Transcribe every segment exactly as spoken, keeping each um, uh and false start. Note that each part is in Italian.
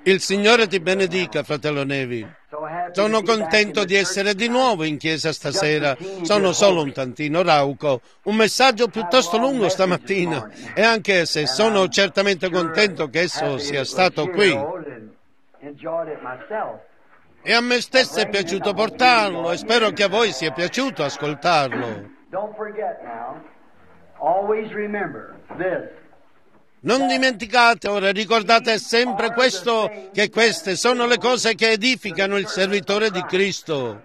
Il Signore ti benedica, fratello Nevi. Sono contento di essere di nuovo in chiesa stasera. Sono solo un tantino rauco. Un messaggio piuttosto lungo stamattina. E anche se sono certamente contento che esso sia stato qui. E a me stesso è piaciuto portarlo e spero che a voi sia piaciuto ascoltarlo. Non dimenticate ora, ricordate sempre questo, che queste sono le cose che edificano il servitore di Cristo.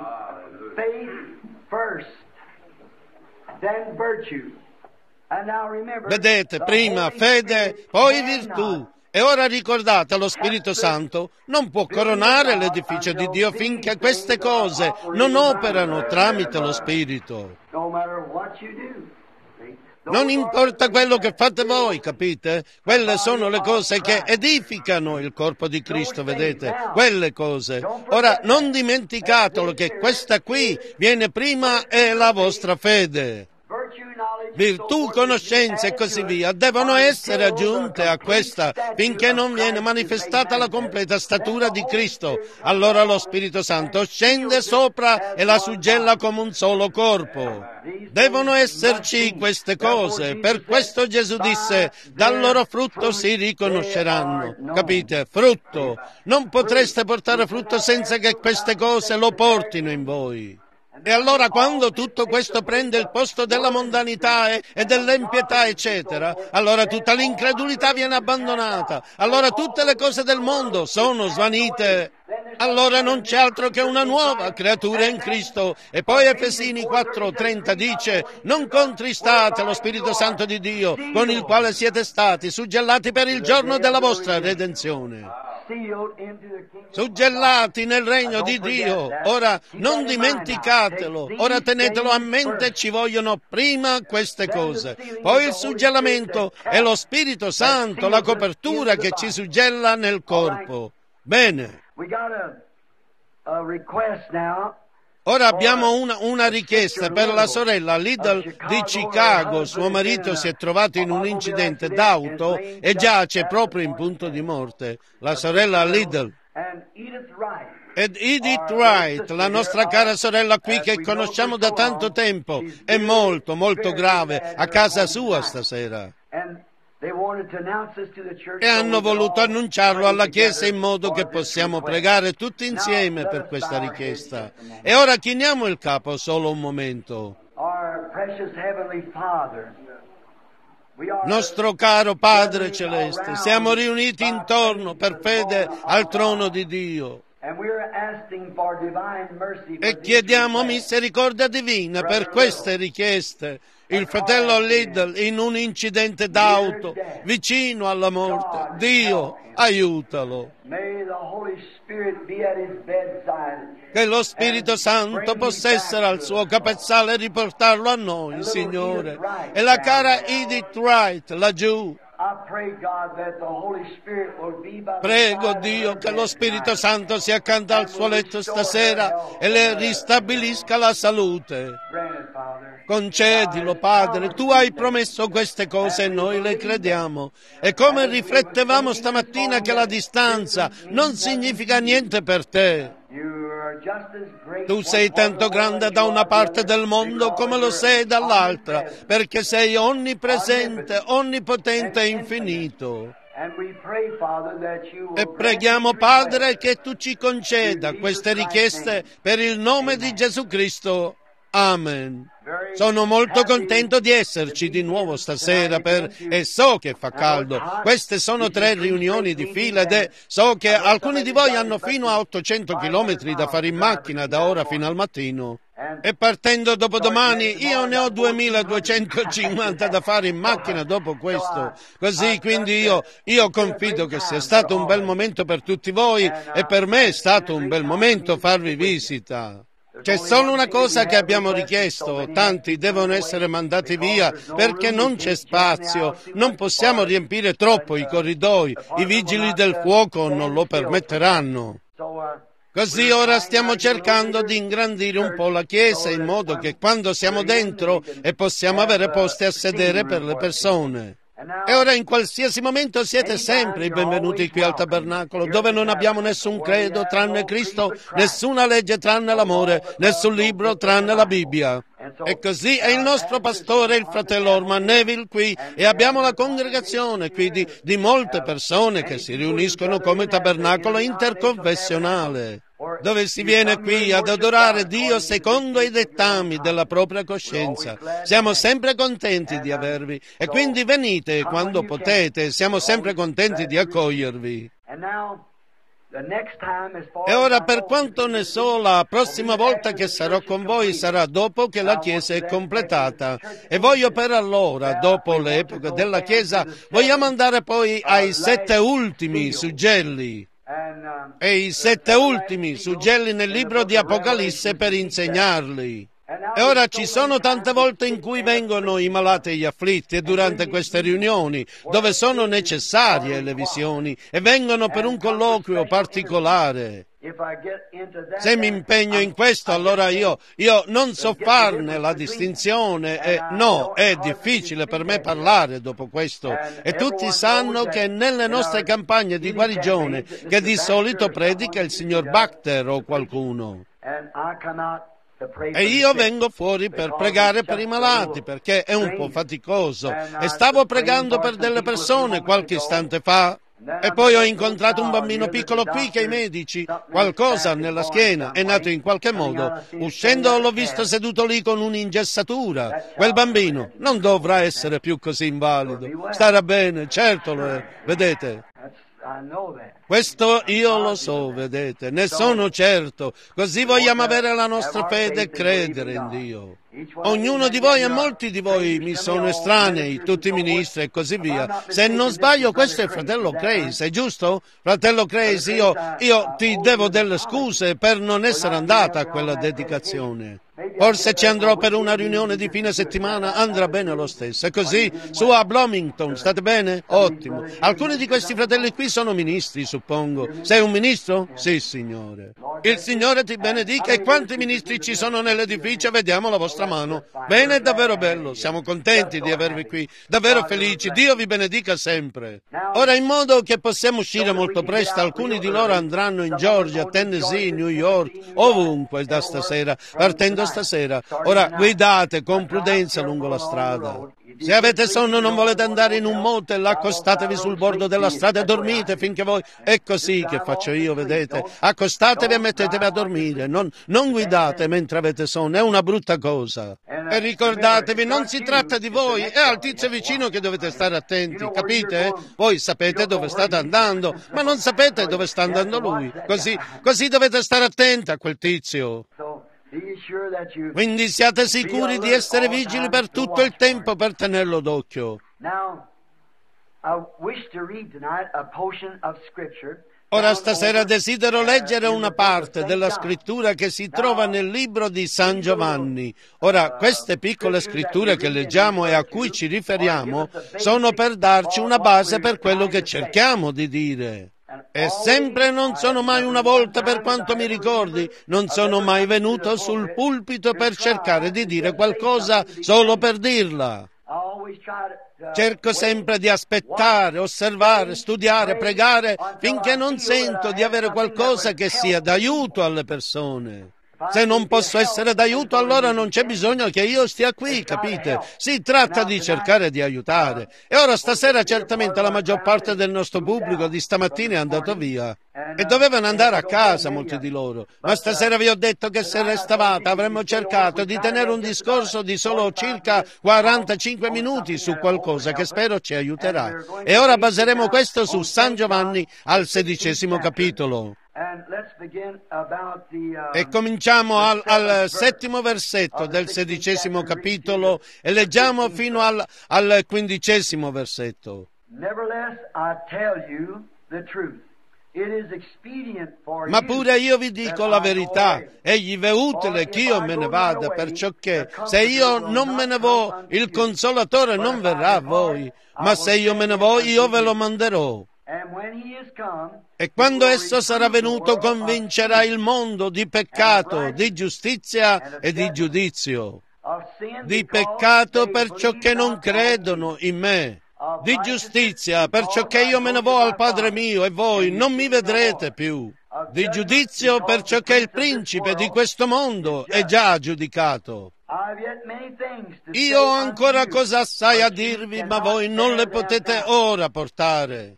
Vedete, prima fede, poi virtù. E ora ricordate, lo Spirito Santo non può coronare l'edificio di Dio finché queste cose non operano tramite lo Spirito. Non importa quello che fate voi, capite? Quelle sono le cose che edificano il corpo di Cristo, vedete? Quelle cose. Ora, non dimenticatelo che questa qui viene prima è la vostra fede. Virtù, conoscenza e così via devono essere aggiunte a questa finché non viene manifestata la completa statura di Cristo. Allora lo Spirito Santo scende sopra e la suggella come un solo corpo. Devono esserci queste cose. Per questo Gesù disse: dal loro frutto si riconosceranno. Capite? Frutto. Non potreste portare frutto senza che queste cose lo portino in voi. E allora quando tutto questo prende il posto della mondanità e, e dell'impietà, eccetera, allora tutta l'incredulità viene abbandonata, allora tutte le cose del mondo sono svanite, allora non c'è altro che una nuova creatura in Cristo. E poi Efesini quattro trenta dice: non contristate lo Spirito Santo di Dio, con il quale siete stati suggellati per il giorno della vostra redenzione. Suggellati nel regno di Dio. Ora non dimenticatelo, ora tenetelo a mente, ci vogliono prima queste cose, poi il suggellamento e lo Spirito Santo, la copertura che ci suggella nel corpo. Bene. Ora abbiamo una, una richiesta per la sorella Little di Chicago. Suo marito si è trovato in un incidente d'auto e giace proprio in punto di morte. La sorella Little. Ed Edith Wright, la nostra cara sorella qui che conosciamo da tanto tempo, è molto, molto grave, a casa sua stasera. E hanno voluto annunciarlo alla Chiesa in modo che possiamo pregare tutti insieme per questa richiesta. E ora chiniamo il capo solo un momento. Nostro caro Padre Celeste, siamo riuniti intorno per fede al trono di Dio. E chiediamo misericordia divina per queste richieste. Il fratello Liddell in un incidente d'auto, vicino alla morte. Dio, aiutalo. Che lo Spirito Santo possa essere al suo capezzale e riportarlo a noi, Signore. E la cara Edith Wright, laggiù. Prego Dio che lo Spirito Santo sia accanto al suo letto stasera e le ristabilisca la salute. Concedilo, Padre, tu hai promesso queste cose e noi le crediamo. E come riflettevamo stamattina che la distanza non significa niente per te. Tu sei tanto grande da una parte del mondo come lo sei dall'altra, perché sei onnipresente, onnipotente e infinito. E preghiamo, Padre, che tu ci conceda queste richieste per il nome di Gesù Cristo. Amen. Sono molto contento di esserci di nuovo stasera per, e so che fa caldo. Queste sono tre riunioni di fila ed è, so che alcuni di voi hanno fino a ottocento chilometri da fare in macchina da ora fino al mattino. E partendo dopodomani io ne ho duemiladuecentocinquanta da fare in macchina dopo questo. Così quindi io, io confido che sia stato un bel momento per tutti voi e per me è stato un bel momento farvi visita. C'è solo una cosa che abbiamo richiesto: tanti devono essere mandati via perché non c'è spazio, non possiamo riempire troppo i corridoi, i vigili del fuoco non lo permetteranno. Così ora stiamo cercando di ingrandire un po' la chiesa in modo che quando siamo dentro e possiamo avere posti a sedere per le persone. E ora in qualsiasi momento siete sempre i benvenuti qui al tabernacolo, dove non abbiamo nessun credo tranne Cristo, nessuna legge tranne l'amore, nessun libro tranne la Bibbia. E così è il nostro pastore, il fratello Orman Neville qui, e abbiamo la congregazione qui di, di molte persone che si riuniscono come tabernacolo interconfessionale, dove si viene qui ad adorare Dio secondo i dettami della propria coscienza. Siamo sempre contenti di avervi e quindi venite quando potete, siamo sempre contenti di accogliervi. E ora, per quanto ne so, la prossima volta che sarò con voi sarà dopo che la Chiesa è completata. E voglio per allora, dopo l'epoca della Chiesa, vogliamo andare poi ai sette ultimi suggelli. E i sette ultimi suggelli nel libro di Apocalisse per insegnarli. E ora ci sono tante volte in cui vengono i malati e gli afflitti e durante queste riunioni dove sono necessarie le visioni e vengono per un colloquio particolare. Se mi impegno in questo, allora io, io non so farne la distinzione e no, è difficile per me parlare dopo questo. E tutti sanno che nelle nostre campagne di guarigione, che di solito predica il signor Bachter o qualcuno, e io vengo fuori per pregare per i malati, perché è un po' faticoso. E stavo pregando per delle persone qualche istante fa, e poi ho incontrato un bambino piccolo qui che i medici, qualcosa nella schiena, è nato in qualche modo. Uscendo l'ho visto seduto lì con un'ingessatura. Quel bambino non dovrà essere più così invalido. Starà bene, certo lo è, vedete. Questo io lo so, vedete, ne sono certo. Così vogliamo avere la nostra fede e credere in Dio. Ognuno di voi e molti di voi mi sono estranei, tutti ministri e così via. Se non sbaglio, questo è il fratello Crazy, è giusto? Fratello Crazy, io, io ti devo delle scuse per non essere andata a quella dedicazione. Forse ci andrò per una riunione di fine settimana, andrà bene lo stesso. E così, su a Bloomington, state bene? Ottimo. Alcuni di questi fratelli qui sono ministri, suppongo. Sei un ministro? Sì, Signore. Il Signore ti benedica. E quanti ministri ci sono nell'edificio? Vediamo la vostra mano. Bene, è davvero bello. Siamo contenti di avervi qui, davvero felici. Dio vi benedica sempre. Ora, in modo che possiamo uscire molto presto, alcuni di loro andranno in Georgia, Tennessee, New York, ovunque da stasera, partendo stasera. Ora guidate con prudenza lungo la strada. Se avete sonno, non volete andare in un motel, accostatevi sul bordo della strada e dormite finché voi... È così che faccio io, vedete? Accostatevi e mettetevi a dormire. Non, non guidate mentre avete sonno, è una brutta cosa. E ricordatevi, non si tratta di voi, è al tizio vicino che dovete stare attenti, capite? Voi sapete dove state andando, ma non sapete dove sta andando lui. Così, così dovete stare attenti a quel tizio. Quindi siate sicuri di essere vigili per tutto il tempo per tenerlo d'occhio. Ora stasera desidero leggere una parte della scrittura che si trova nel libro di San Giovanni. Ora, queste piccole scritture che leggiamo e a cui ci riferiamo sono per darci una base per quello che cerchiamo di dire. E sempre non sono mai una volta, per quanto mi ricordi, non sono mai venuto sul pulpito per cercare di dire qualcosa solo per dirla. Cerco sempre di aspettare, osservare, studiare, pregare, finché non sento di avere qualcosa che sia d'aiuto alle persone. Se non posso essere d'aiuto, allora non c'è bisogno che io stia qui, capite? Si tratta di cercare di aiutare. E ora stasera certamente la maggior parte del nostro pubblico di stamattina è andato via. E dovevano andare a casa molti di loro. Ma stasera vi ho detto che se restavate avremmo cercato di tenere un discorso di solo circa quarantacinque minuti su qualcosa che spero ci aiuterà. E ora baseremo questo su San Giovanni al sedicesimo capitolo. E cominciamo al, al settimo versetto del sedicesimo capitolo e leggiamo fino al, al quindicesimo versetto. Ma pure io vi dico la verità, egli v'è utile che io me ne vada, perciò che se io non me ne vo, il Consolatore non verrà a voi, ma se io me ne vo, io ve lo manderò. E quando esso sarà venuto convincerà il mondo di peccato, di giustizia e di giudizio. Di peccato perciò che non credono in me. di giustizia, perciò che io me ne vo al Padre mio e voi non mi vedrete più, di giudizio, perciò che il principe di questo mondo è già giudicato. Io ho ancora cose assai a dirvi, ma voi non le potete ora portare.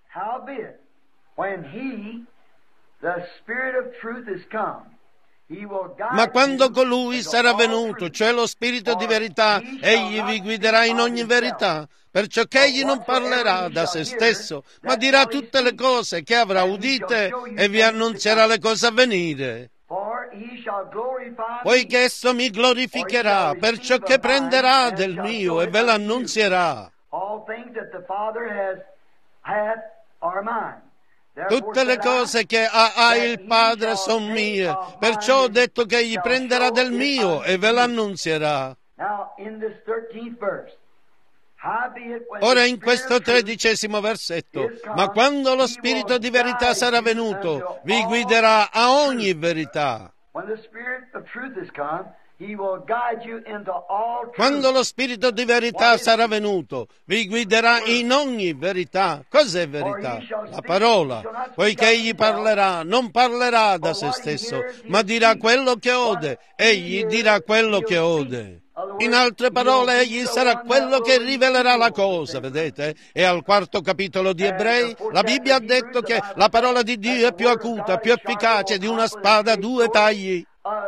Ma quando colui sarà venuto, cioè lo Spirito di verità, egli vi guiderà in ogni verità, perciò che egli non parlerà da se stesso, ma dirà tutte le cose che avrà udite e vi annunzierà le cose a venire. Poiché esso mi glorificherà, perciò che prenderà del mio e ve l'annunzierà. Tutte le cose che ha, ha il Padre sono mie, perciò ho detto che egli prenderà del mio e ve l'annunzierà. Ora in questo tredicesimo versetto, ma quando lo Spirito di verità sarà venuto, vi guiderà a ogni verità. Quando lo Spirito di verità sarà venuto, vi guiderà in ogni verità. Cos'è verità? La parola. Poiché egli parlerà, non parlerà da se stesso, ma dirà quello che ode. Egli dirà quello che ode. In altre parole, egli sarà quello che rivelerà la cosa, vedete? E al quarto capitolo di Ebrei, la Bibbia ha detto che la parola di Dio è più acuta, più efficace di una spada a due tagli.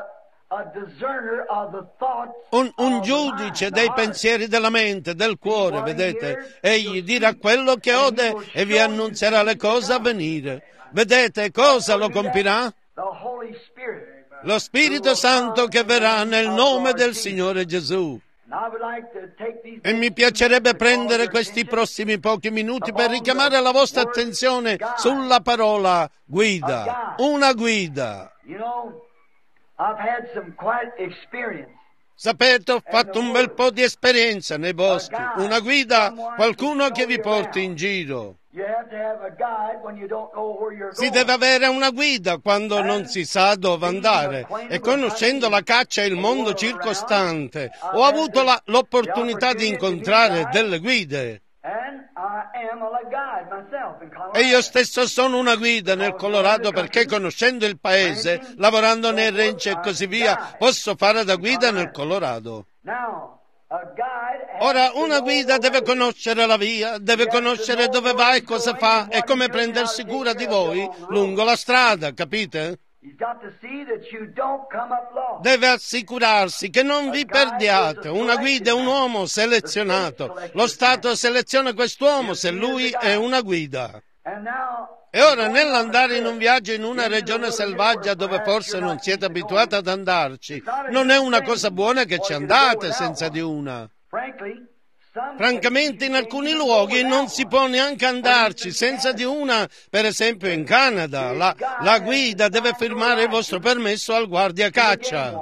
Un, un giudice dei pensieri della mente, del cuore, vedete? Egli dirà quello che ode e vi annunzierà le cose a venire. Vedete cosa lo compirà? Lo Spirito Santo che verrà nel nome del Signore Gesù. E mi piacerebbe prendere questi prossimi pochi minuti per richiamare la vostra attenzione sulla parola guida. Una guida. Sapete, ho fatto un bel po' di esperienza nei boschi. Una guida, qualcuno che vi porti in giro. Si deve avere una guida quando non si sa dove andare. E conoscendo la caccia e il mondo circostante, ho avuto la, l'opportunità di incontrare delle guide. E io stesso sono una guida nel Colorado perché conoscendo il paese, lavorando nei ranch e così via, posso fare da guida nel Colorado. Ora, una guida deve conoscere la via, deve conoscere dove va e cosa fa e come prendersi cura di voi lungo la strada, capite? Deve assicurarsi che non vi perdiate. Una guida è un uomo selezionato. Lo Stato seleziona quest'uomo se lui è una guida. E ora, nell'andare in un viaggio in una regione selvaggia dove forse non siete abituati ad andarci, non è una cosa buona che ci andate senza di una. Francamente, in alcuni luoghi non si può neanche andarci senza di una. Per esempio in Canada, la, la guida deve firmare il vostro permesso al guardia caccia.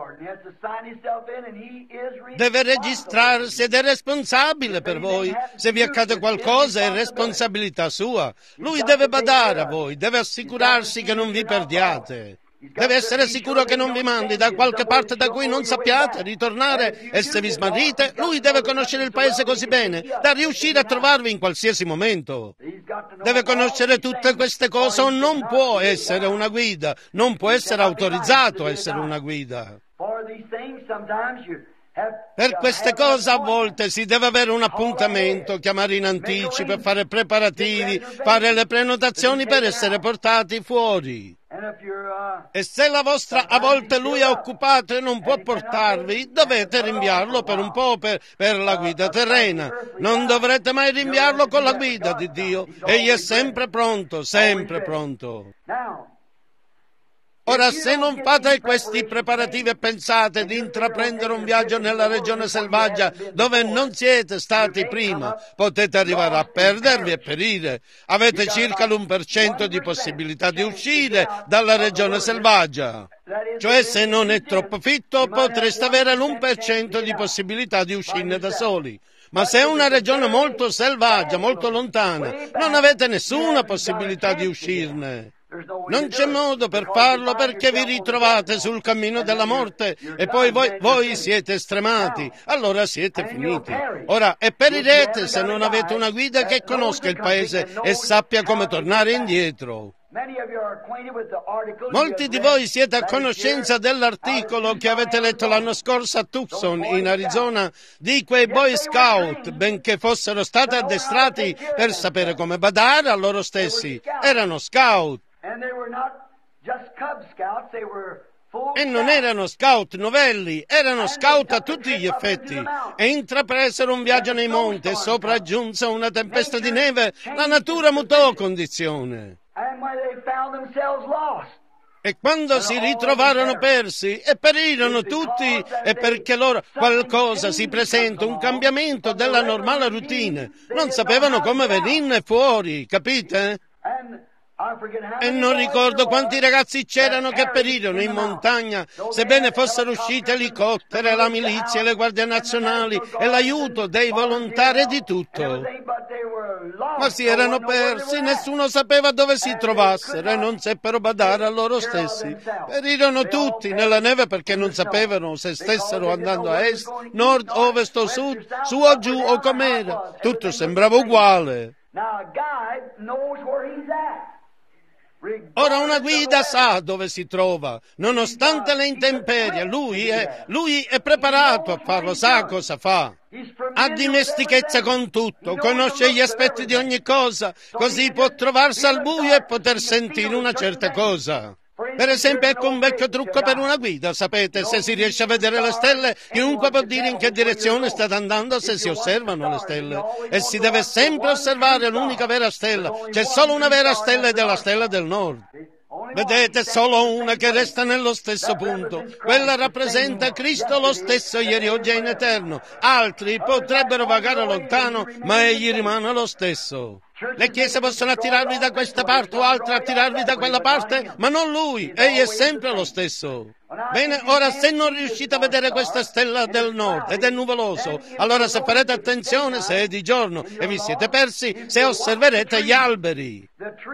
Deve registrarsi ed è responsabile per voi. Se vi accade qualcosa è responsabilità sua. Lui deve badare a voi, deve assicurarsi che non vi perdiate. Deve essere sicuro che non vi mandi da qualche parte da cui non sappiate ritornare e se vi smarrite, lui deve conoscere il paese così bene da riuscire a trovarvi in qualsiasi momento. Deve conoscere tutte queste cose o non può essere una guida, non può essere autorizzato a essere una guida. Per queste cose a volte si deve avere un appuntamento, chiamare in anticipo, fare preparativi, fare le prenotazioni per essere portati fuori. E se la vostra a volte lui è occupato e non può portarvi, dovete rinviarlo per un po' per, per la guida terrena. Non dovrete mai rinviarlo con la guida di Dio. Egli è sempre pronto, sempre pronto. Ora, se non fate questi preparativi e pensate di intraprendere un viaggio nella regione selvaggia dove non siete stati prima, potete arrivare a perdervi e perire. Avete circa l'uno per cento di possibilità di uscire dalla regione selvaggia. Cioè, se non è troppo fitto, potreste avere l'uno per cento di possibilità di uscirne da soli. Ma se è una regione molto selvaggia, molto lontana, non avete nessuna possibilità di uscirne. Non c'è modo per farlo perché vi ritrovate sul cammino della morte e poi voi, voi siete stremati, allora siete finiti. Ora, e perirete se non avete una guida che conosca il paese e sappia come tornare indietro. Molti di voi siete a conoscenza dell'articolo che avete letto l'anno scorso a Tucson, in Arizona, di quei Boy Scout, benché fossero stati addestrati per sapere come badare a loro stessi. Erano scout. E non erano scout novelli, erano scout a tutti gli effetti. E intrapresero un viaggio nei monti e sopraggiunse una tempesta di neve, la natura mutò condizione. E quando si ritrovarono persi e perirono tutti, è perché loro qualcosa si presenta, un cambiamento della normale routine. Non sapevano come venirne fuori, capite? E non ricordo quanti ragazzi c'erano che perirono in montagna, sebbene fossero usciti elicotteri, la milizia, le guardie nazionali e l'aiuto dei volontari e di tutto. Ma si erano persi, nessuno sapeva dove si trovassero e non seppero badare a loro stessi. Perirono tutti nella neve perché non sapevano se stessero andando a est, nord, ovest o sud, su o giù o com'era. Tutto sembrava uguale. Ora una guida sa dove si trova, nonostante le intemperie, lui è, lui è preparato a farlo, sa cosa fa. Ha dimestichezza con tutto, conosce gli aspetti di ogni cosa, così può trovarsi al buio e poter sentire una certa cosa. Per esempio, ecco un vecchio trucco per una guida, sapete, se si riesce a vedere le stelle, chiunque può dire in che direzione state andando se si osservano le stelle. E si deve sempre osservare l'unica vera stella, c'è solo una vera stella ed è la stella del nord. Vedete, solo una che resta nello stesso punto. Quella rappresenta Cristo lo stesso ieri, oggi e in eterno. Altri potrebbero vagare lontano, ma egli rimane lo stesso. Le chiese possono attirarvi da questa parte o altre attirarvi da quella parte, ma non lui, egli è sempre lo stesso. Bene, ora se non riuscite a vedere questa stella del nord ed è nuvoloso, allora se farete attenzione se è di giorno e vi siete persi, se osserverete gli alberi.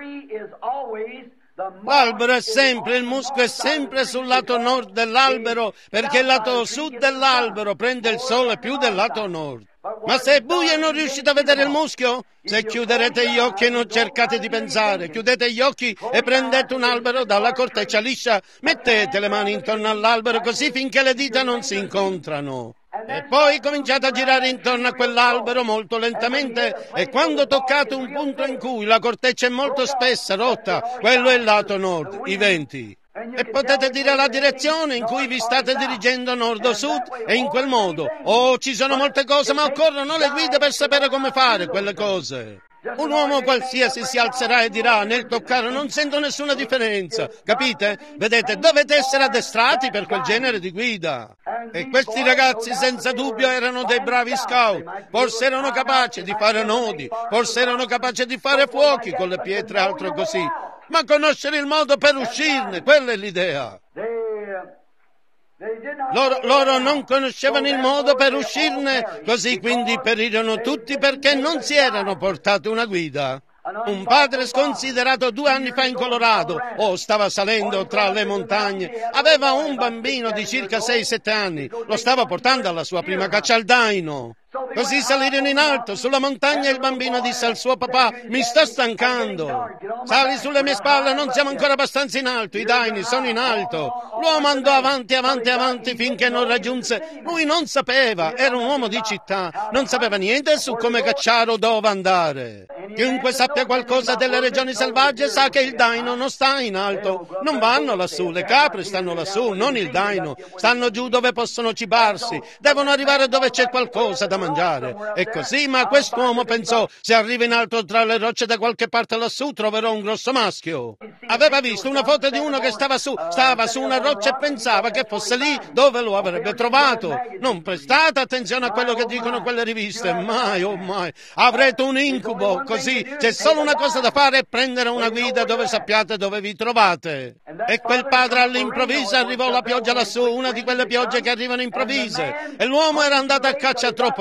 L'albero è sempre, il muschio è sempre sul lato nord dell'albero, perché il lato sud dell'albero prende il sole più del lato nord. Ma se è buio e non riuscite a vedere il muschio? Se chiuderete gli occhi e non cercate di pensare, chiudete gli occhi e prendete un albero dalla corteccia liscia, mettete le mani intorno all'albero così finché le dita non si incontrano. E poi cominciate a girare intorno a quell'albero molto lentamente e quando toccate un punto in cui la corteccia è molto spessa, rotta, quello è il lato nord, i venti. E potete dire la direzione in cui vi state dirigendo, nord o sud, e in quel modo. Oh, ci sono molte cose, ma occorrono le guide per sapere come fare quelle cose. Un uomo qualsiasi si alzerà e dirà, nel toccare non sento nessuna differenza, capite? Vedete, dovete essere addestrati per quel genere di guida. E questi ragazzi senza dubbio erano dei bravi scout, forse erano capaci di fare nodi, forse erano capaci di fare fuochi con le pietre e altro così. Ma conoscere il modo per uscirne, quella è l'idea. Loro, loro non conoscevano il modo per uscirne, così quindi perirono tutti perché non si erano portati una guida. Un padre sconsiderato due anni fa in Colorado, o stava salendo tra le montagne, aveva un bambino di circa sei sette anni, lo stava portando alla sua prima caccia al daino. Così salirono in alto sulla montagna e il bambino disse al suo papà, mi sto stancando, sali sulle mie spalle, non siamo ancora abbastanza in alto, i daini sono in alto. L'uomo andò avanti, avanti, avanti finché non raggiunse, lui non sapeva, era un uomo di città, non sapeva niente su come cacciare o dove andare. Chiunque sappia qualcosa delle regioni selvagge sa che il daino non sta in alto, non vanno lassù, le capre stanno lassù, non il daino, stanno giù dove possono cibarsi, devono arrivare dove c'è qualcosa da mangiare. E così, ma quest'uomo pensò, se arrivo in alto tra le rocce da qualche parte lassù troverò un grosso maschio. Aveva visto una foto di uno che stava su, stava su una roccia e pensava che fosse lì dove lo avrebbe trovato. Non prestate attenzione a quello che dicono quelle riviste, mai, oh mai, avrete un incubo, così c'è solo una cosa da fare, prendere una guida dove sappiate dove vi trovate. E quel padre all'improvviso arrivò la pioggia lassù, una di quelle piogge che arrivano improvvise, e l'uomo era andato a caccia troppo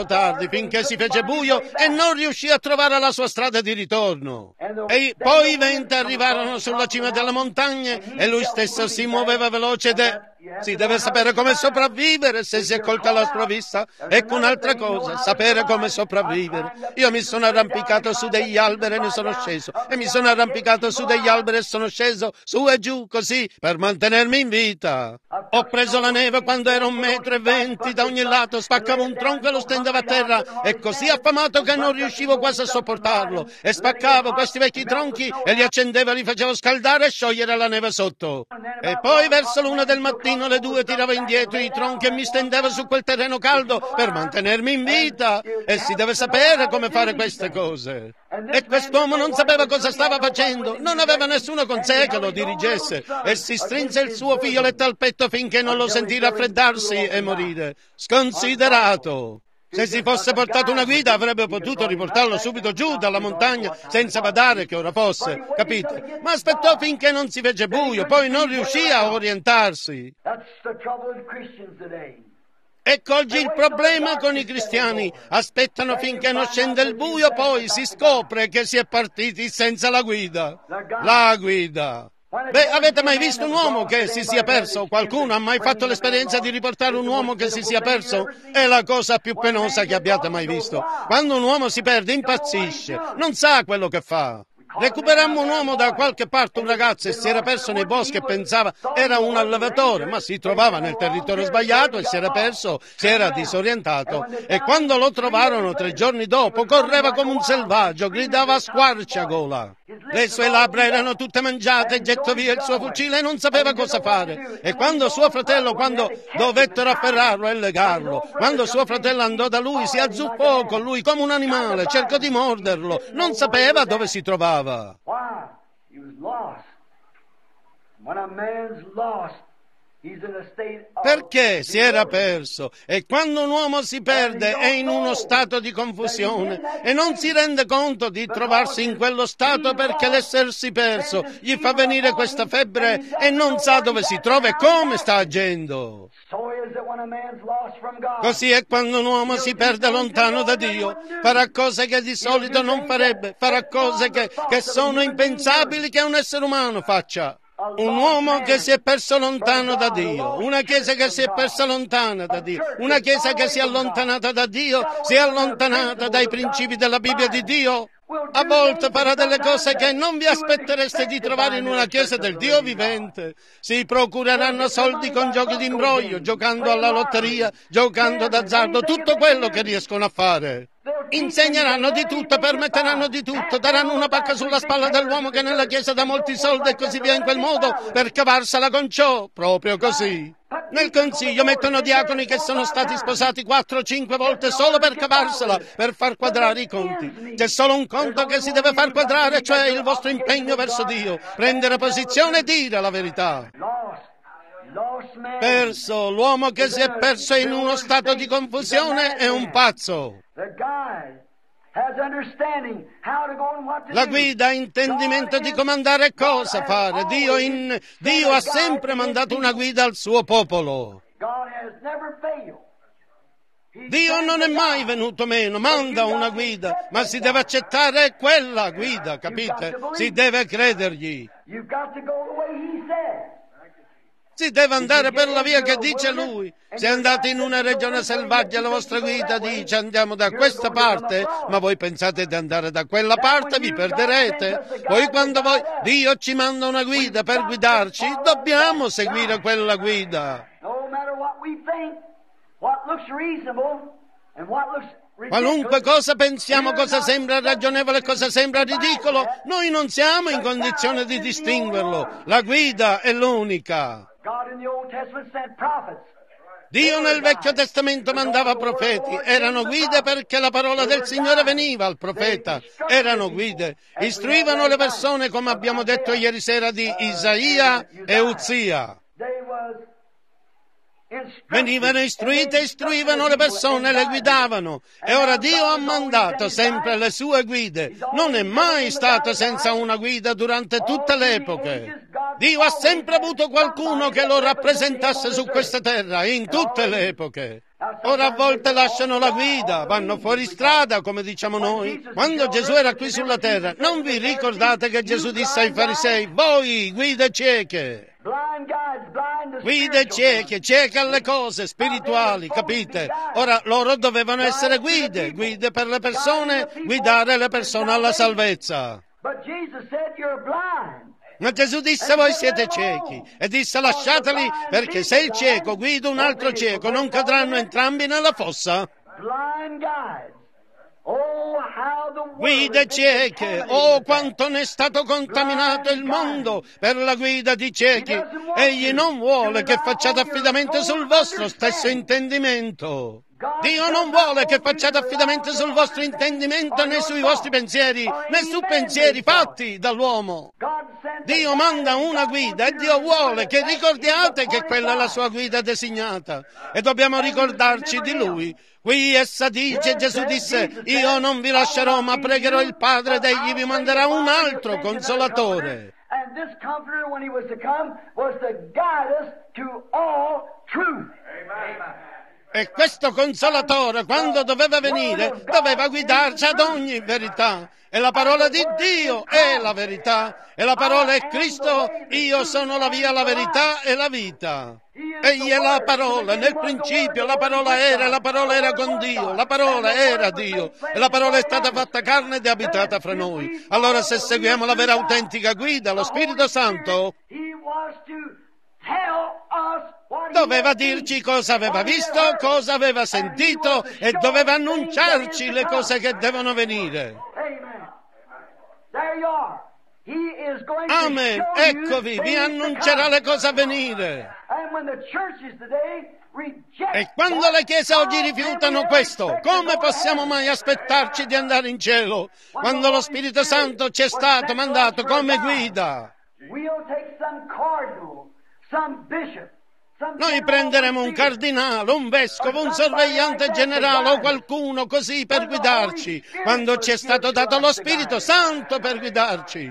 tardi, finché si fece buio e non riuscì a trovare la sua strada di ritorno. E poi i venti arrivarono sulla cima della montagna e lui stesso si muoveva veloce ed è... Si deve sapere come sopravvivere se si è colta alla sprovvista. Ecco un'altra cosa, sapere come sopravvivere. Io mi sono arrampicato su degli alberi e ne sono sceso. E mi sono arrampicato su degli alberi e sono sceso su e giù così per mantenermi in vita. Ho preso la neve quando era un metro e venti da ogni lato, spaccavo un tronco e lo stendevo a terra e così affamato che non riuscivo quasi a sopportarlo. E spaccavo questi vecchi tronchi e li accendevo e li facevo scaldare e sciogliere la neve sotto. E poi verso l'una del mattino le due tiravo indietro i tronchi e mi stendevo su quel terreno caldo per mantenermi in vita. E si deve sapere come fare queste cose. E quest'uomo non sapeva cosa stava facendo, non aveva nessuno con sé che lo dirigesse e si strinse il suo figlioletto al petto finché non lo sentì raffreddarsi e morire. Sconsiderato! Se si fosse portato una guida avrebbe potuto riportarlo subito giù dalla montagna senza badare che ora fosse, capite? Ma aspettò finché non si fece buio, poi non riuscì a orientarsi. Ecco oggi il problema con i cristiani. Aspettano finché non scende il buio, poi si scopre che si è partiti senza la guida. La guida. Beh, avete mai visto un uomo che si sia perso? Qualcuno ha mai fatto l'esperienza di riportare un uomo che si sia perso? È la cosa più penosa che abbiate mai visto. Quando un uomo si perde, impazzisce, non sa quello che fa. Recuperammo un uomo da qualche parte, un ragazzo, e si era perso nei boschi e pensava era un allevatore, ma si trovava nel territorio sbagliato e si era perso, si era disorientato. E quando lo trovarono tre giorni dopo, correva come un selvaggio, gridava a squarciagola. Le sue labbra erano tutte mangiate, gettò via il suo fucile e non sapeva cosa fare. E quando suo fratello, quando dovettero afferrarlo e legarlo, quando suo fratello andò da lui, si azzuffò con lui come un animale, cercò di morderlo, non sapeva dove si trovava. Why? He was lost. When a man's lost, he's in a state of... Perché si era perso e quando un uomo si perde è in uno stato di confusione e non si rende conto di trovarsi in quello stato perché l'essersi perso gli fa venire questa febbre e non sa dove si trova e come sta agendo. Così è quando un uomo si perde lontano da Dio, farà cose che di solito non farebbe, farà cose che, che sono impensabili che un essere umano faccia. Un uomo che si è perso lontano da Dio, una chiesa che si è persa lontana da Dio, una chiesa che si è allontanata da Dio, si è allontanata dai principi della Bibbia di Dio. A volte farà delle cose che non vi aspettereste di trovare in una chiesa del Dio vivente. Si procureranno soldi con giochi di imbroglio, giocando alla lotteria, giocando d'azzardo, tutto quello che riescono a fare. Insegneranno di tutto, permetteranno di tutto, daranno una pacca sulla spalla dell'uomo che nella chiesa dà molti soldi e così via in quel modo per cavarsela con ciò, proprio così. Nel consiglio mettono diaconi che sono stati sposati quattro o cinque volte solo per cavarsela, per far quadrare i conti. C'è solo un conto che si deve far quadrare, cioè il vostro impegno verso Dio, prendere posizione e dire la verità. Perso, l'uomo che si è perso in uno stato di confusione è un pazzo. La guida ha intendimento di comandare cosa fare. Dio, in, Dio ha sempre mandato una guida al suo popolo. Dio non è mai venuto meno, manda una guida, ma si deve accettare quella guida, capite? Si deve credergli. Si deve andare per la via che dice lui. Se andate in una regione selvaggia, la vostra guida dice andiamo da questa parte, ma voi pensate di andare da quella parte, vi perderete. Poi quando voi, Dio ci manda una guida per guidarci, dobbiamo seguire quella guida. Qualunque cosa pensiamo, cosa sembra ragionevole e cosa sembra ridicolo, noi non siamo in condizione di distinguerlo. La guida è l'unica. Dio nel Vecchio Testamento mandava profeti, erano guide perché la parola del Signore veniva al profeta, erano guide, istruivano le persone come abbiamo detto ieri sera di Isaia e Uzia. Venivano istruite, istruivano le persone, le guidavano. E ora Dio ha mandato sempre le sue guide. Non è mai stato senza una guida durante tutte le epoche. Dio ha sempre avuto qualcuno che lo rappresentasse su questa terra, in tutte le epoche. Ora a volte lasciano la guida, vanno fuori strada, come diciamo noi. Quando Gesù era qui sulla terra, non vi ricordate che Gesù disse ai farisei, voi guide cieche, guide cieche, cieche alle cose spirituali, capite? Ora loro dovevano essere guide, guide per le persone, guidare le persone alla salvezza. Ma Gesù disse voi siete ciechi e disse lasciateli perché se il cieco guida un altro cieco non cadranno entrambi nella fossa. Guide cieche, oh quanto ne è stato contaminato il mondo per la guida di ciechi. Egli non vuole che facciate affidamento sul vostro stesso intendimento. Dio non vuole che facciate affidamento sul vostro intendimento né sui vostri pensieri, né su pensieri fatti dall'uomo. Dio manda una guida e Dio vuole che ricordiate che quella è la sua guida designata e dobbiamo ricordarci di Lui. Qui essa dice, Gesù disse, io non vi lascerò ma pregherò il Padre ed egli vi manderà un altro consolatore. And this comforter, when he was to come, was to guide us to all truth. Amen. E questo consolatore, quando doveva venire, doveva guidarci ad ogni verità. E la parola di Dio è la verità. E la parola è Cristo, io sono la via, la verità e la vita. Egli è la parola, nel principio la parola era, la parola era con Dio, la parola era Dio, e la parola è stata fatta carne ed è abitata fra noi. Allora se seguiamo la vera autentica guida, lo Spirito Santo doveva dirci cosa aveva visto, cosa aveva sentito e doveva annunciarci le cose che devono venire. Amen, eccovi, vi annuncerà le cose a venire. E quando le chiese oggi rifiutano questo, come possiamo mai aspettarci di andare in cielo quando lo Spirito Santo ci è stato mandato come guida? Noi prenderemo un cardinale, un vescovo, un sorvegliante generale o qualcuno così per guidarci, quando ci è stato dato lo Spirito Santo per guidarci.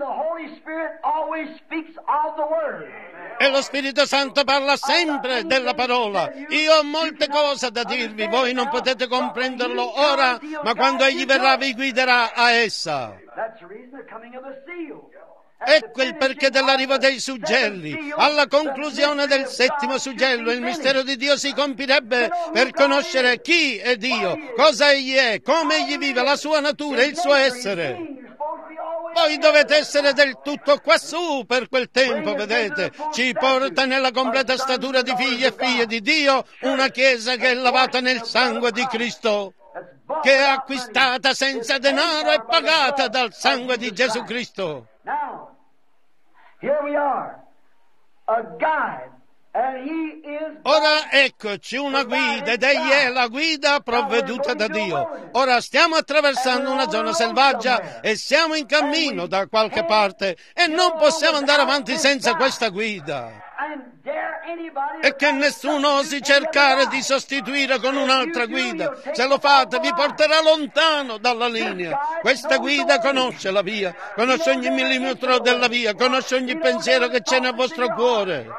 E lo Spirito Santo parla sempre della parola. Io ho molte cose da dirvi, voi non potete comprenderlo ora, ma quando Egli verrà vi guiderà a essa. Ecco il perché dell'arrivo dei suggelli. Alla conclusione del settimo suggello il mistero di Dio si compirebbe per conoscere chi è Dio, cosa Egli è, come Egli vive, la sua natura, il suo essere. Voi dovete essere del tutto quassù per quel tempo, vedete. Ci porta nella completa statura di figli e figlie di Dio, una Chiesa che è lavata nel sangue di Cristo, che è acquistata senza denaro e pagata dal sangue di Gesù Cristo. Now, here we are, a guide, and he is... Ora eccoci una guida ed egli è la guida provveduta da Dio. Ora stiamo attraversando una zona selvaggia e siamo in cammino da qualche parte e non possiamo andare avanti senza questa guida. E che nessuno osi cercare di sostituire con un'altra guida. Se lo fate vi porterà lontano dalla linea. Questa guida conosce la via, conosce ogni millimetro della via, conosce ogni pensiero che c'è nel vostro cuore.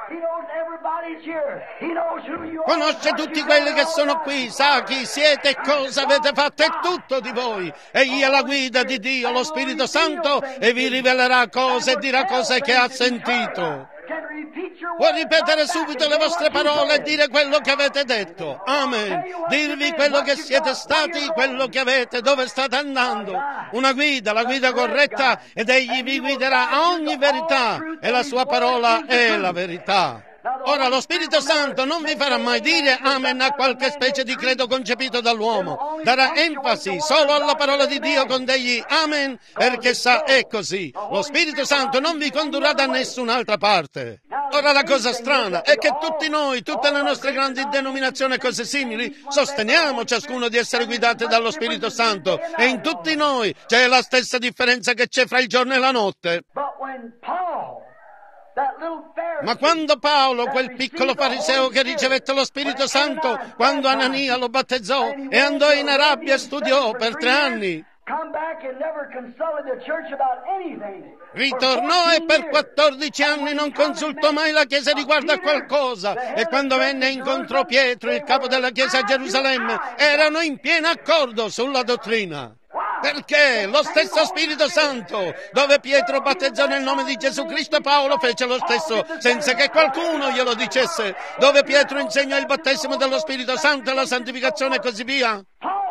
Conosce tutti quelli che sono qui, sa chi siete e cosa avete fatto, è tutto di voi. Egli è la guida di Dio, lo Spirito Santo, e vi rivelerà cose e dirà cose che ha sentito. Può ripetere subito le vostre parole e dire quello che avete detto. Amen. Dirvi quello che siete stati, quello che avete, dove state andando. Una guida, la guida corretta, ed egli vi guiderà a ogni verità e la sua parola è la verità. Ora lo Spirito Santo non vi farà mai dire amen a qualche specie di credo concepito dall'uomo. Darà enfasi solo alla parola di Dio con degli amen, perché sa è così. Lo Spirito Santo non vi condurrà da nessun'altra parte. Ora la cosa strana è che tutti noi, tutte le nostre grandi denominazioni e cose simili, sosteniamo ciascuno di essere guidati dallo Spirito Santo, e in tutti noi c'è la stessa differenza che c'è fra il giorno e la notte. Ma quando Paolo, quel piccolo fariseo che ricevette lo Spirito Santo, quando Anania lo battezzò e andò in Arabia e studiò per tre anni, Ritornò e per quattordici anni non consultò mai la Chiesa riguardo a qualcosa, e quando venne incontrò Pietro, il capo della Chiesa a Gerusalemme, erano in pieno accordo sulla dottrina. Perché lo stesso Spirito Santo, dove Pietro battezzò nel nome di Gesù Cristo, Paolo fece lo stesso senza che qualcuno glielo dicesse. Dove Pietro insegnò il battesimo dello Spirito Santo e la santificazione e così via.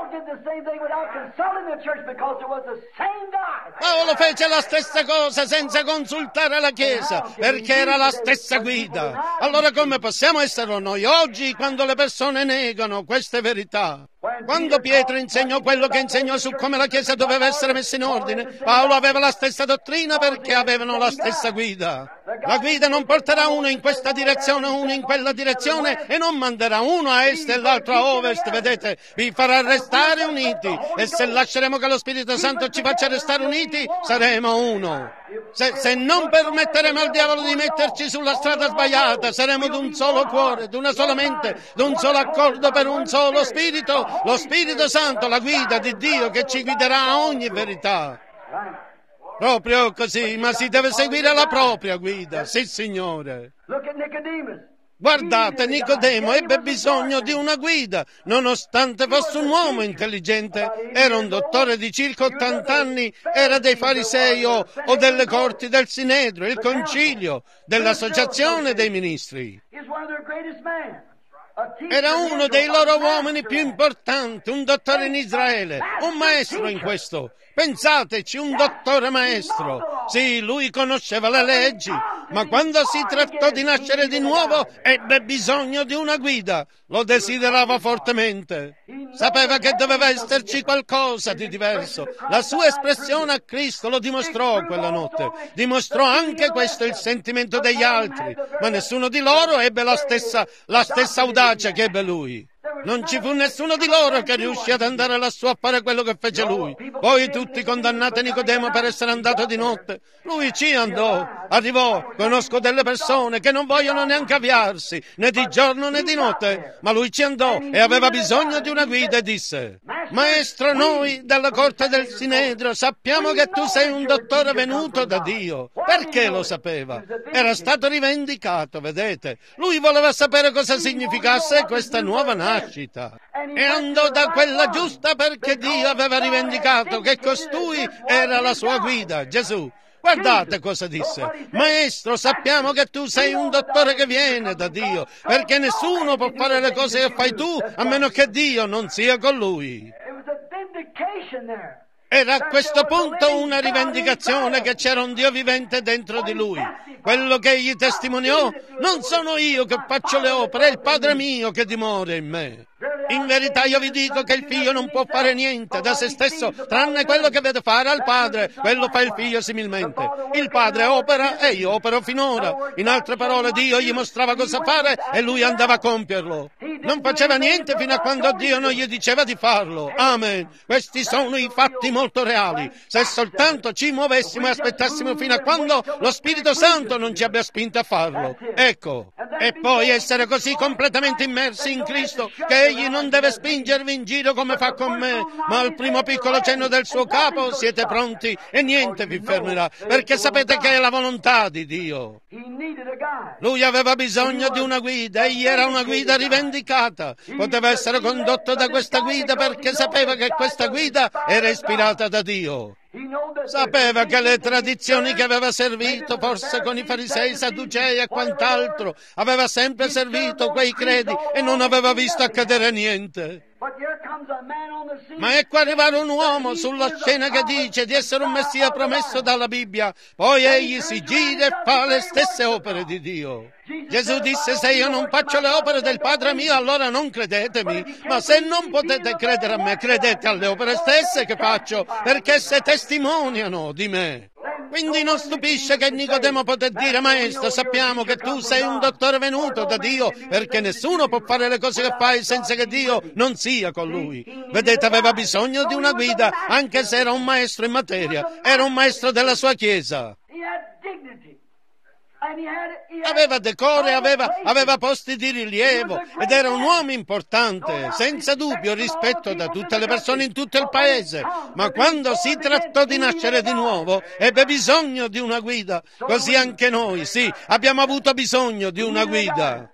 Paolo fece la stessa cosa senza consultare la Chiesa, perché era la stessa guida. Allora come possiamo esserlo noi oggi quando le persone negano queste verità? Quando Pietro insegnò quello che insegnò su come la Chiesa doveva essere messa in ordine, Paolo aveva la stessa dottrina perché avevano la stessa guida. La guida non porterà uno in questa direzione, uno in quella direzione, e non manderà uno a est e l'altro a ovest, vedete? Vi farà restare uniti, e se lasceremo che lo Spirito Santo ci faccia restare uniti, saremo uno. Se, se non permetteremo al diavolo di metterci sulla strada sbagliata, saremo d'un solo cuore, d'una sola mente, d'un solo accordo per un solo Spirito, lo Spirito Santo, la guida di Dio che ci guiderà a ogni verità. Proprio così, ma si deve seguire la propria guida, sì Signore. Guardate, Nicodemo ebbe bisogno di una guida, nonostante fosse un uomo intelligente. Era un dottore di circa ottanta anni, era dei farisei o, o delle corti del Sinedrio, il concilio, dell'associazione dei ministri. Era uno dei loro uomini più importanti, un dottore in Israele, un maestro in questo. Pensateci, un dottore maestro. Sì, lui conosceva le leggi, ma quando si trattò di nascere di nuovo ebbe bisogno di una guida. Lo desiderava fortemente. Sapeva che doveva esserci qualcosa di diverso. La sua espressione a Cristo lo dimostrò quella notte. Dimostrò anche questo il sentimento degli altri, ma nessuno di loro ebbe la stessa, la stessa audacia che ebbe lui. Non ci fu nessuno di loro che riuscì ad andare lassù a fare quello che fece lui. Poi tutti condannate Nicodemo per essere andato di notte. Lui ci andò, arrivò. Conosco delle persone che non vogliono neanche avviarsi, né di giorno né di notte, ma lui ci andò e aveva bisogno di una guida e disse: Maestro, noi dalla corte del Sinedrio sappiamo che tu sei un dottore venuto da Dio. Perché lo sapeva? Era stato rivendicato, vedete? Lui voleva sapere cosa significasse questa nuova nascita. E andò da quella giusta perché Dio aveva rivendicato che costui era la sua guida, Gesù. Guardate cosa disse: Maestro, sappiamo che tu sei un dottore che viene da Dio, perché nessuno può fare le cose che fai tu a meno che Dio non sia con lui. Era a questo punto una rivendicazione che c'era un Dio vivente dentro di lui. Quello che egli testimoniò: non sono io che faccio le opere, è il Padre mio che dimora in me. In verità io vi dico che il figlio non può fare niente da se stesso, tranne quello che vede fare al padre, quello fa il figlio similmente. Il padre opera e io opero finora. In altre parole, Dio gli mostrava cosa fare e lui andava a compierlo. Non faceva niente fino a quando Dio non gli diceva di farlo. Amen. Questi sono i fatti molto reali. Se soltanto ci muovessimo e aspettassimo fino a quando lo Spirito Santo non ci abbia spinto a farlo. Ecco. E poi essere così completamente immersi in Cristo che Egli non deve spingervi in giro come fa con me, ma al primo piccolo cenno del suo capo siete pronti e niente vi fermerà, perché sapete che è la volontà di Dio. Lui aveva bisogno di una guida, egli era una guida rivendicata. Poteva essere condotto da questa guida perché sapeva che questa guida era ispirata da Dio. Sapeva che le tradizioni che aveva servito, forse con i farisei, sadducei e quant'altro, aveva sempre servito quei credi e non aveva visto accadere niente. Ma ecco arrivare un uomo sulla scena che dice di essere un Messia promesso dalla Bibbia, poi egli si gira e fa le stesse opere di Dio. Gesù disse: se io non faccio le opere del Padre mio, allora non credetemi, ma se non potete credere a me, credete alle opere stesse che faccio, perché esse testimoniano di me. Quindi non stupisce che Nicodemo poté dire: Maestro, sappiamo che tu sei un dottore venuto da Dio, perché nessuno può fare le cose che fai senza che Dio non sia con lui. Vedete, aveva bisogno di una guida, anche se era un maestro in materia, era un maestro della sua Chiesa. Aveva decore, aveva, aveva posti di rilievo ed era un uomo importante, senza dubbio rispetto da tutte le persone in tutto il paese. Ma quando si trattò di nascere di nuovo, ebbe bisogno di una guida. Così anche noi, sì, abbiamo avuto bisogno di una guida.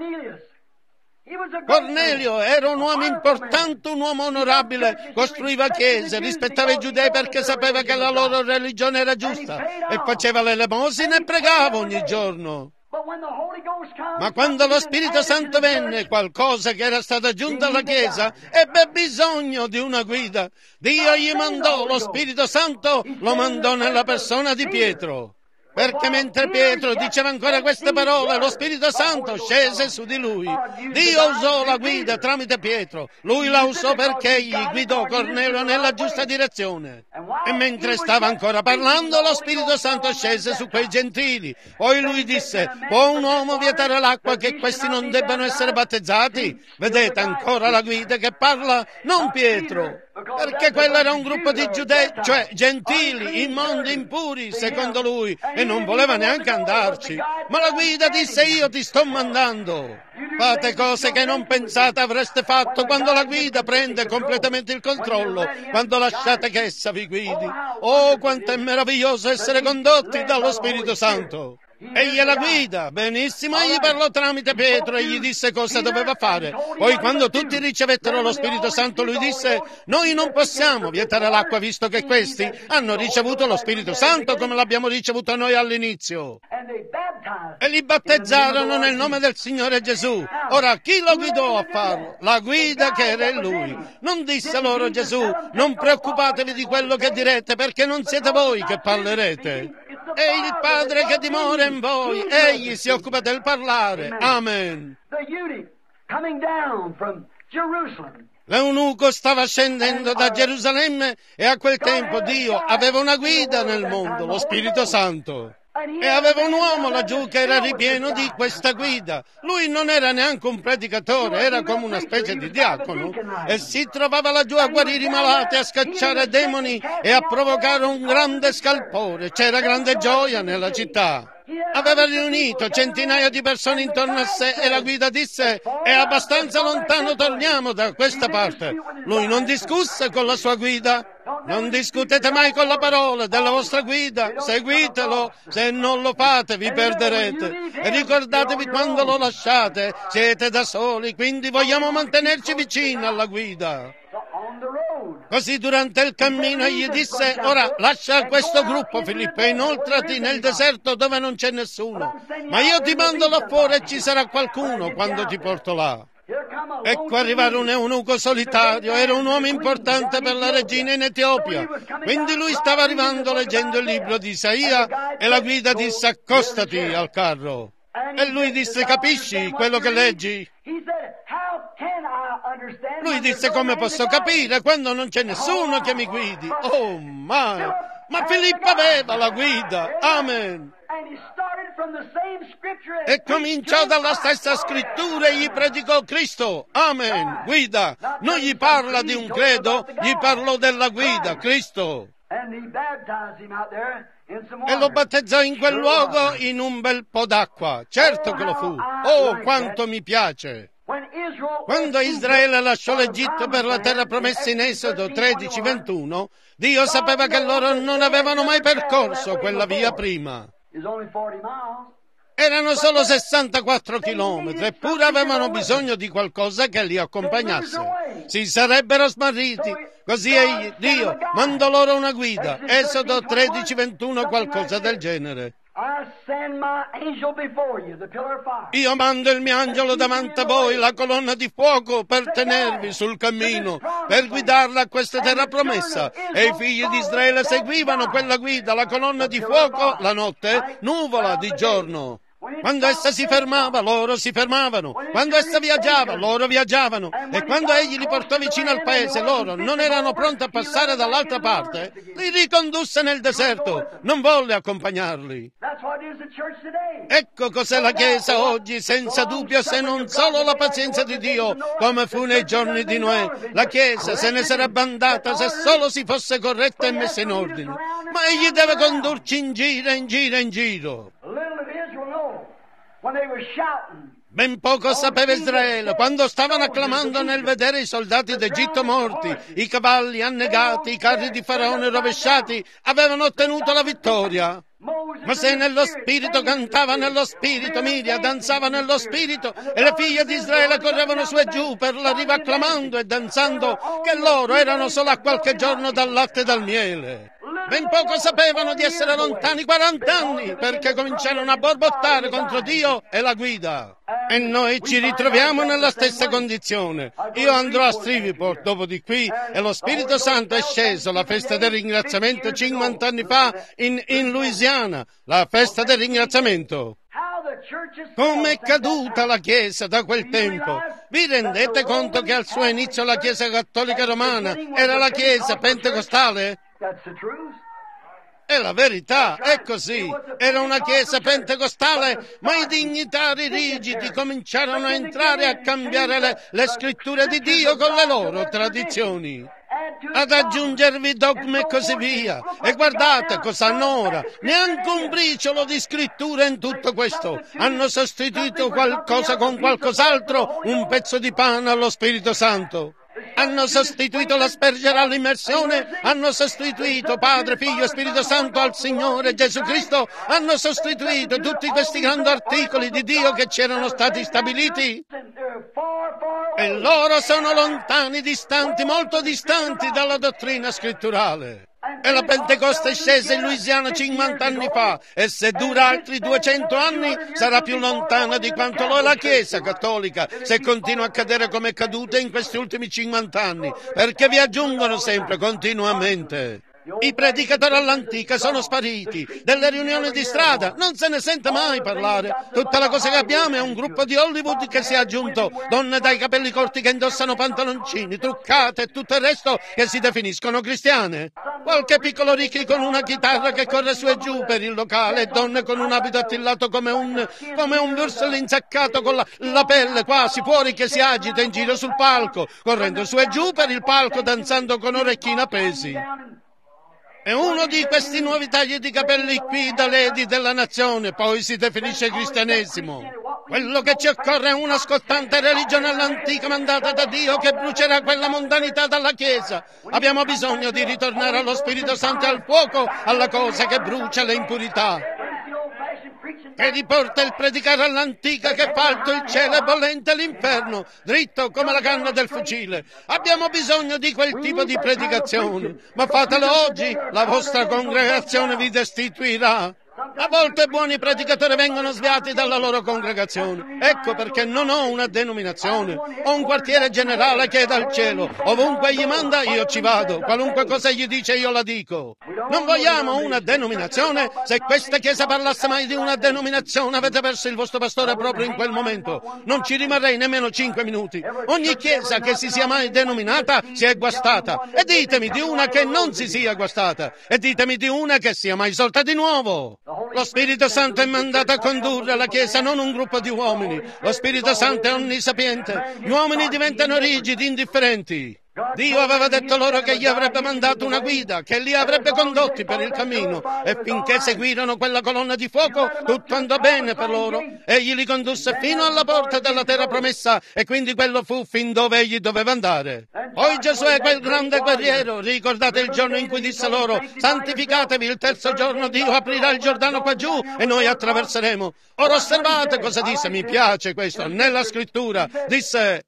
Cornelio era un uomo importante, un uomo onorabile, costruiva chiese, rispettava i giudei perché sapeva che la loro religione era giusta e faceva l'elemosina e pregava ogni giorno. Ma quando lo Spirito Santo venne, qualcosa che era stato aggiunto alla Chiesa, ebbe bisogno di una guida. Dio gli mandò lo Spirito Santo, lo mandò nella persona di Pietro. Perché mentre Pietro diceva ancora queste parole, lo Spirito Santo scese su di lui. Dio usò la guida tramite Pietro. Lui la usò perché egli guidò Cornelio nella giusta direzione. E mentre stava ancora parlando, lo Spirito Santo scese su quei gentili. Poi lui disse, può un uomo vietare l'acqua che questi non debbano essere battezzati? Vedete ancora la guida che parla, non Pietro. Perché quello era un gruppo di giudei, cioè gentili, immondi, impuri, secondo lui, e non voleva neanche andarci. Ma la guida disse, io ti sto mandando. Fate cose che non pensate avreste fatto quando la guida prende completamente il controllo, quando lasciate che essa vi guidi. Oh, quanto è meraviglioso essere condotti dallo Spirito Santo. Egli è la guida, benissimo, egli parlò tramite Pietro e gli disse cosa doveva fare. Poi quando tutti ricevettero lo Spirito Santo lui disse, noi non possiamo vietare l'acqua visto che questi hanno ricevuto lo Spirito Santo come l'abbiamo ricevuto noi all'inizio. E li battezzarono nel nome del Signore Gesù. Ora chi lo guidò a farlo? La guida che era in lui. Non disse loro Gesù, non preoccupatevi di quello che direte perché non siete voi che parlerete. È il Padre che dimora in voi, egli si occupa del parlare. Amen. L'eunuco stava scendendo da Gerusalemme e a quel tempo Dio aveva una guida nel mondo, lo Spirito Santo. E aveva un uomo laggiù che era ripieno di questa guida. Lui non era neanche un predicatore, era come una specie di diacono. E si trovava laggiù a guarire i malati, a scacciare demoni e a provocare un grande scalpore. C'era grande gioia nella città. Aveva riunito centinaia di persone intorno a sé e la guida disse, è abbastanza lontano, torniamo da questa parte. Lui non discusse con la sua guida. Non discutete mai con la parola della vostra guida, seguitelo, se non lo fate vi perderete. E ricordatevi quando lo lasciate, siete da soli, quindi vogliamo mantenerci vicini alla guida. Così durante il cammino egli disse, ora lascia questo gruppo Filippo e inoltrati nel deserto dove non c'è nessuno, ma io ti mando là fuori e ci sarà qualcuno quando ti porto là. Ecco arrivare un eunuco solitario, era un uomo importante per la regina in Etiopia, quindi lui stava arrivando leggendo il libro di Isaia e la guida disse accostati al carro. E lui disse capisci quello che leggi? Lui disse come posso capire quando non c'è nessuno che mi guidi? Oh ma, ma Filippo aveva la guida, amen. E cominciò dalla stessa scrittura e gli predicò Cristo, amen, guida. Non gli parla di un credo, gli parlò della guida, Cristo. E lo battezzò in quel luogo in un bel po' d'acqua, certo che lo fu. Oh, quanto mi piace! Quando Israele lasciò l'Egitto per la terra promessa in Esodo tredici ventuno, Dio sapeva che loro non avevano mai percorso quella via prima. Erano solo sessantaquattro chilometri, eppure avevano bisogno di qualcosa che li accompagnasse. Si sarebbero smarriti, così egli, Dio, mandò loro una guida. Esodo tredici ventuno, qualcosa del genere. Io mando il mio angelo davanti a voi, la colonna di fuoco, per tenervi sul cammino, per guidarla a questa terra promessa. E i figli di Israele seguivano quella guida, la colonna di fuoco la notte, nuvola di giorno. Quando essa si fermava, loro si fermavano. Quando essa viaggiava, loro viaggiavano. E quando egli li portò vicino al paese, loro non erano pronti a passare dall'altra parte, li ricondusse nel deserto. Non volle accompagnarli. Ecco cos'è la Chiesa oggi, senza dubbio, se non solo la pazienza di Dio, come fu nei giorni di Noè. La Chiesa se ne sarebbe andata se solo si fosse corretta e messa in ordine. Ma egli deve condurci in giro, in giro, in giro. when they were shouting. Ben poco sapeva Israele quando stavano acclamando nel vedere i soldati d'Egitto morti, i cavalli annegati, i carri di Faraone rovesciati, avevano ottenuto la vittoria. Ma se nello spirito cantava nello spirito, Miria danzava nello spirito, e le figlie di Israele correvano su e giù per la riva acclamando e danzando, che loro erano solo a qualche giorno dal latte e dal miele. Ben poco sapevano di essere lontani quarant'anni, perché cominciarono a borbottare contro Dio e la guida. E noi ci ritroviamo nella stessa condizione. Io andrò a Shreveport dopo di qui e lo Spirito Santo è sceso alla festa del ringraziamento cinquanta anni fa in, in Louisiana, la festa del ringraziamento. Come è caduta la Chiesa da quel tempo? Vi rendete conto che al suo inizio la Chiesa cattolica romana era la Chiesa pentecostale? È la verità, è così. Era una chiesa pentecostale, ma i dignitari rigidi cominciarono a entrare a cambiare le, le scritture di Dio con le loro tradizioni, ad aggiungervi dogmi e così via. E guardate cosa hanno ora. Neanche un briciolo di scrittura in tutto questo. Hanno sostituito qualcosa con qualcos'altro, un pezzo di pane allo Spirito Santo. Hanno sostituito l'aspergere all'immersione, hanno sostituito Padre, Figlio e Spirito Santo al Signore Gesù Cristo, hanno sostituito tutti questi grandi articoli di Dio che c'erano stati stabiliti. E loro sono lontani, distanti, molto distanti dalla dottrina scritturale. E la Pentecoste è scesa in Louisiana cinquanta anni fa, e se dura altri duecento anni sarà più lontana di quanto lo è la Chiesa cattolica, se continua a cadere come è caduta in questi ultimi cinquanta anni, perché vi aggiungono sempre continuamente. I predicatori all'antica sono spariti, delle riunioni di strada non se ne sente mai parlare. Tutta la cosa che abbiamo è un gruppo di Hollywood che si è aggiunto, donne dai capelli corti che indossano pantaloncini, truccate e tutto il resto che si definiscono cristiane. Qualche piccolo Ricky con una chitarra che corre su e giù per il locale, e donne con un abito attillato come un, come un Würstel insaccato con la, la pelle quasi fuori che si agita in giro sul palco, correndo su e giù per il palco danzando con orecchini appesi. E uno di questi nuovi tagli di capelli qui da lady della nazione poi si definisce cristianesimo. Quello che ci occorre è una scottante religione all'antica mandata da Dio che brucerà quella mondanità dalla Chiesa. Abbiamo bisogno di ritornare allo Spirito Santo e al fuoco, alla cosa che brucia le impurità, che riporta il predicare all'antica, che fa alto il cielo e bollente l'inferno, dritto come la canna del fucile. Abbiamo bisogno di quel tipo di predicazione, ma fatelo oggi, la vostra congregazione vi destituirà. A volte buoni predicatori vengono sviati dalla loro congregazione. Ecco perché non ho una denominazione. Ho un quartiere generale che è dal cielo. Ovunque egli manda io ci vado. Qualunque cosa egli dice io la dico. Non vogliamo una denominazione. Se questa chiesa parlasse mai di una denominazione avete perso il vostro pastore proprio in quel momento. Non ci rimarrei nemmeno cinque minuti. Ogni chiesa che si sia mai denominata si è guastata. E ditemi di una che non si sia guastata. E ditemi di una che sia mai sorta di nuovo. Lo Spirito Santo è mandato a condurre la Chiesa, non un gruppo di uomini. Lo Spirito Santo è onnisapiente. Gli uomini diventano rigidi, indifferenti. Dio aveva detto loro che gli avrebbe mandato una guida, che li avrebbe condotti per il cammino, e finché seguirono quella colonna di fuoco, tutto andò bene per loro. Egli li condusse fino alla porta della terra promessa, e quindi quello fu fin dove egli doveva andare. Poi Giosuè, quel grande guerriero, ricordate il giorno in cui disse loro: santificatevi, il terzo giorno Dio aprirà il Giordano qua giù e noi attraverseremo. Ora osservate cosa disse, mi piace questo, nella scrittura, disse: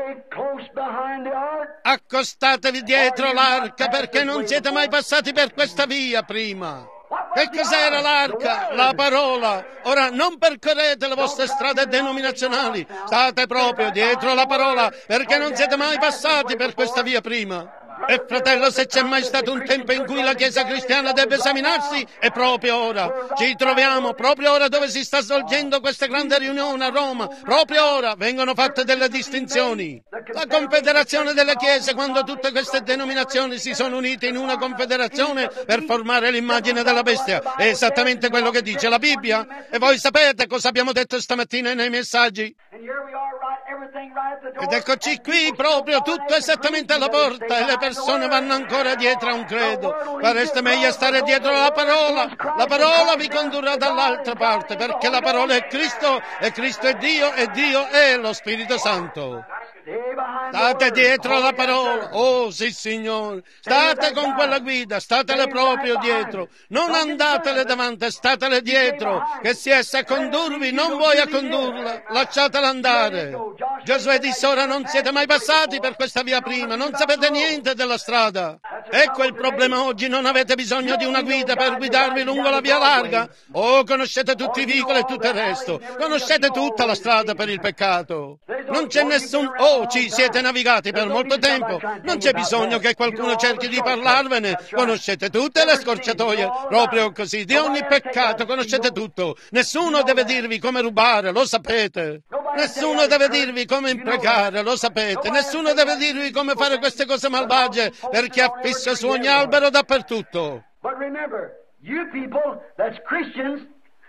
accostatevi dietro l'arca perché non siete mai passati per questa via prima. Che cos'era l'arca? La parola. Ora non percorrete le vostre strade denominazionali, state proprio dietro la parola perché non siete mai passati per questa via prima. E fratello, se c'è mai stato un tempo in cui la Chiesa cristiana deve esaminarsi, è proprio ora. Ci troviamo proprio ora dove si sta svolgendo questa grande riunione a Roma. Proprio ora vengono fatte delle distinzioni. La confederazione delle Chiese, quando tutte queste denominazioni si sono unite in una confederazione per formare l'immagine della bestia, è esattamente quello che dice la Bibbia. E voi sapete cosa abbiamo detto stamattina nei messaggi? Ed eccoci qui, proprio tutto esattamente alla porta, e le persone vanno ancora dietro a un credo. Fareste meglio stare dietro alla parola. La parola vi condurrà dall'altra parte, perché la parola è Cristo, e Cristo è Dio, e Dio è lo Spirito Santo. State dietro alla parola. Oh, sì, Signore. State con quella guida, statele proprio dietro. Non andatele davanti, statele dietro. Che sia essa a condurvi, non voi a condurla. Lasciatela andare. Giosuè disse: ora non siete mai passati per questa via prima, non sapete niente della strada. Ecco il problema oggi, non avete bisogno di una guida per guidarvi lungo la via larga. Oh, conoscete tutti i vicoli e tutto il resto. Conoscete tutta la strada per il peccato. Non c'è nessun... Oh, ci siete navigati per molto tempo. Non c'è bisogno che qualcuno cerchi di parlarvene. Conoscete tutte le scorciatoie, proprio così, di ogni peccato, conoscete tutto. Nessuno deve dirvi come rubare, lo sapete. Nessuno deve dirvi come imprecare, lo sapete. Nessuno deve dirvi come fare queste cose malvagie, perché ha fisso su ogni albero dappertutto. But remember, you people that's Christians,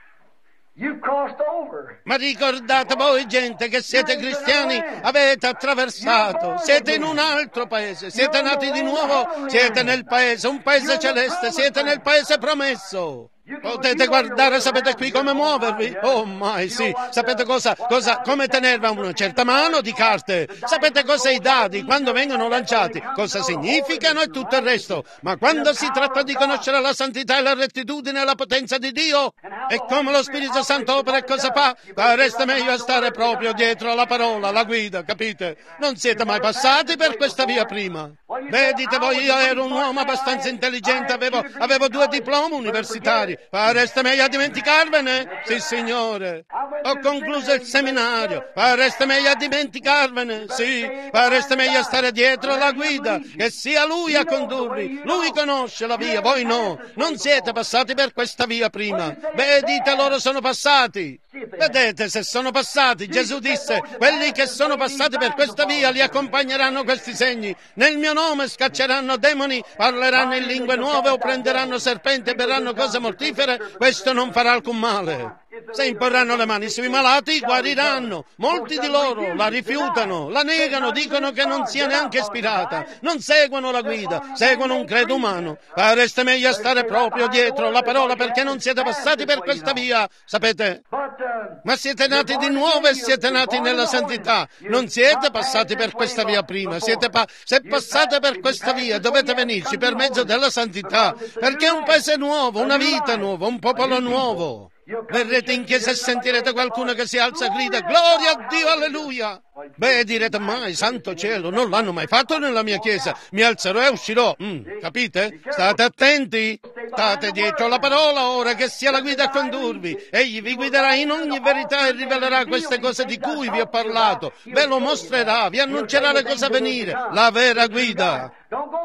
you've crossed over. Ma ricordate voi, gente, che siete cristiani, avete attraversato, siete in un altro paese, siete nati di nuovo, siete nel paese, un paese celeste, siete nel paese promesso. Potete guardare, sapete qui come muovervi? Oh mai sì, sapete cosa, cosa, come tenervi a una certa mano di carte, sapete cosa i dadi quando vengono lanciati, cosa significano e tutto il resto, ma quando si tratta di conoscere la santità e la rettitudine e la potenza di Dio, e come lo Spirito Santo opera e cosa fa, resta meglio stare proprio dietro alla parola, alla guida, capite? Non siete mai passati per questa via prima. Vedete voi, io ero un uomo abbastanza intelligente, avevo, avevo due diplomi universitari. Fareste meglio a dimenticarvene? Sì, Signore. Ho concluso il seminario. Fareste meglio a dimenticarvene? Sì. Fareste meglio a stare dietro la guida, che sia Lui a condurvi. Lui conosce la via, voi no. Non siete passati per questa via prima. Vedete, loro sono passati. Vedete, se sono passati, Gesù disse: quelli che sono passati per questa via li accompagneranno questi segni. Nel mio nome scacceranno demoni, parleranno in lingue nuove o prenderanno serpenti e berranno cose mortifere. Questo non farà alcun male. Se imporranno le mani sui malati, guariranno. Molti di loro la rifiutano, la negano, dicono che non sia neanche ispirata, non seguono la guida, seguono un credo umano. Fareste meglio a stare proprio dietro la parola, perché non siete passati per questa via, sapete? Ma siete nati di nuovo e siete nati nella santità. Non siete passati per questa via prima. Siete pa- se passate per questa via, dovete venirci per mezzo della santità, perché è un paese nuovo, una vita nuova, un popolo nuovo. Verrete in chiesa e sentirete qualcuno che si alza e grida: gloria a Dio, alleluia. Beh, direte: mai, santo cielo, non l'hanno mai fatto nella mia chiesa. Mi alzerò e uscirò. Mm, capite? State attenti. State dietro la parola ora, che sia la guida a condurvi. Egli vi guiderà in ogni verità e rivelerà queste cose di cui vi ho parlato. Ve lo mostrerà, vi annuncerà le cose a venire. La vera guida.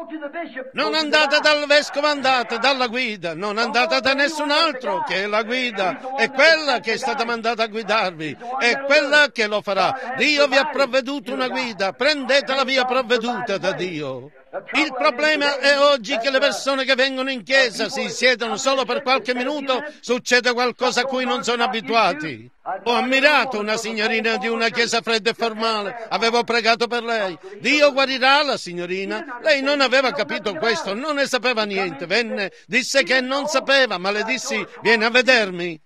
Non andate dal vescovo, andate dalla guida. Non andate da nessun altro, che è la guida. È quella che è stata mandata a guidarvi. È quella che lo farà. Dio vi ha provveduto una guida. Prendete la via provveduta da Dio. Il problema è oggi che le persone che vengono in chiesa si siedono solo per qualche minuto, succede qualcosa a cui non sono abituati. Ho ammirato una signorina di una chiesa fredda e formale, avevo pregato per lei. Dio guarirà la signorina. Lei non aveva capito questo, non ne sapeva niente. Venne, disse che non sapeva, ma le dissi: vieni a vedermi.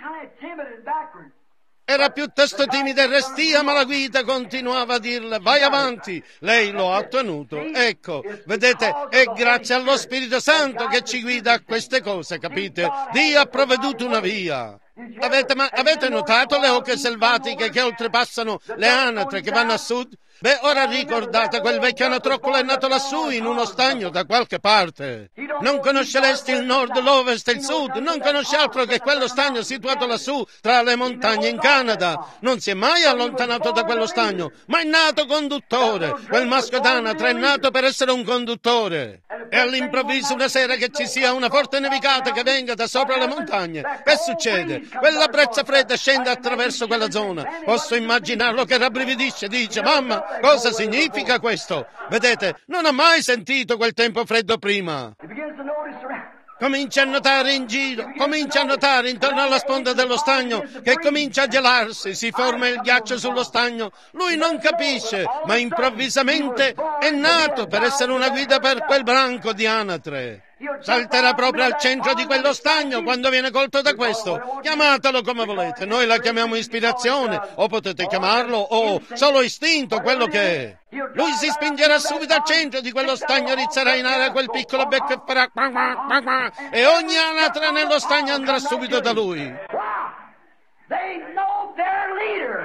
Era piuttosto timida e restia, ma la guida continuava a dirle: vai avanti. Lei lo ha ottenuto. Ecco, vedete, è grazie allo Spirito Santo che ci guida a queste cose, capite? Dio ha provveduto una via. Avete, ma, avete notato le oche selvatiche che oltrepassano le anatre che vanno a sud? Beh, ora ricordate, quel vecchio anatroccolo è nato lassù in uno stagno da qualche parte. Non conoscereste il nord, l'ovest e il sud, non conosce altro che quello stagno situato lassù tra le montagne in Canada. Non si è mai allontanato da quello stagno, ma è nato conduttore. Quel maschio d'anatre è nato per essere un conduttore. E all'improvviso una sera che ci sia una forte nevicata che venga da sopra le montagne, che succede? Quella brezza fredda scende attraverso quella zona. Posso immaginarlo che rabbrividisce, dice: mamma, cosa significa questo? Vedete, non ha mai sentito quel tempo freddo prima. Comincia a notare in giro, comincia a notare intorno alla sponda dello stagno che comincia a gelarsi, si forma il ghiaccio sullo stagno. Lui non capisce, ma improvvisamente è nato per essere una guida per quel branco di anatre. Salterà proprio al centro di quello stagno quando viene colto da questo. Chiamatelo come volete, noi la chiamiamo ispirazione, o potete chiamarlo o solo istinto, quello che è. Lui si spingerà subito al centro di quello stagno, rizzerà in aria quel piccolo becco e farà qua qua qua qua, e ogni anatra nello stagno andrà subito da lui. They know their leader.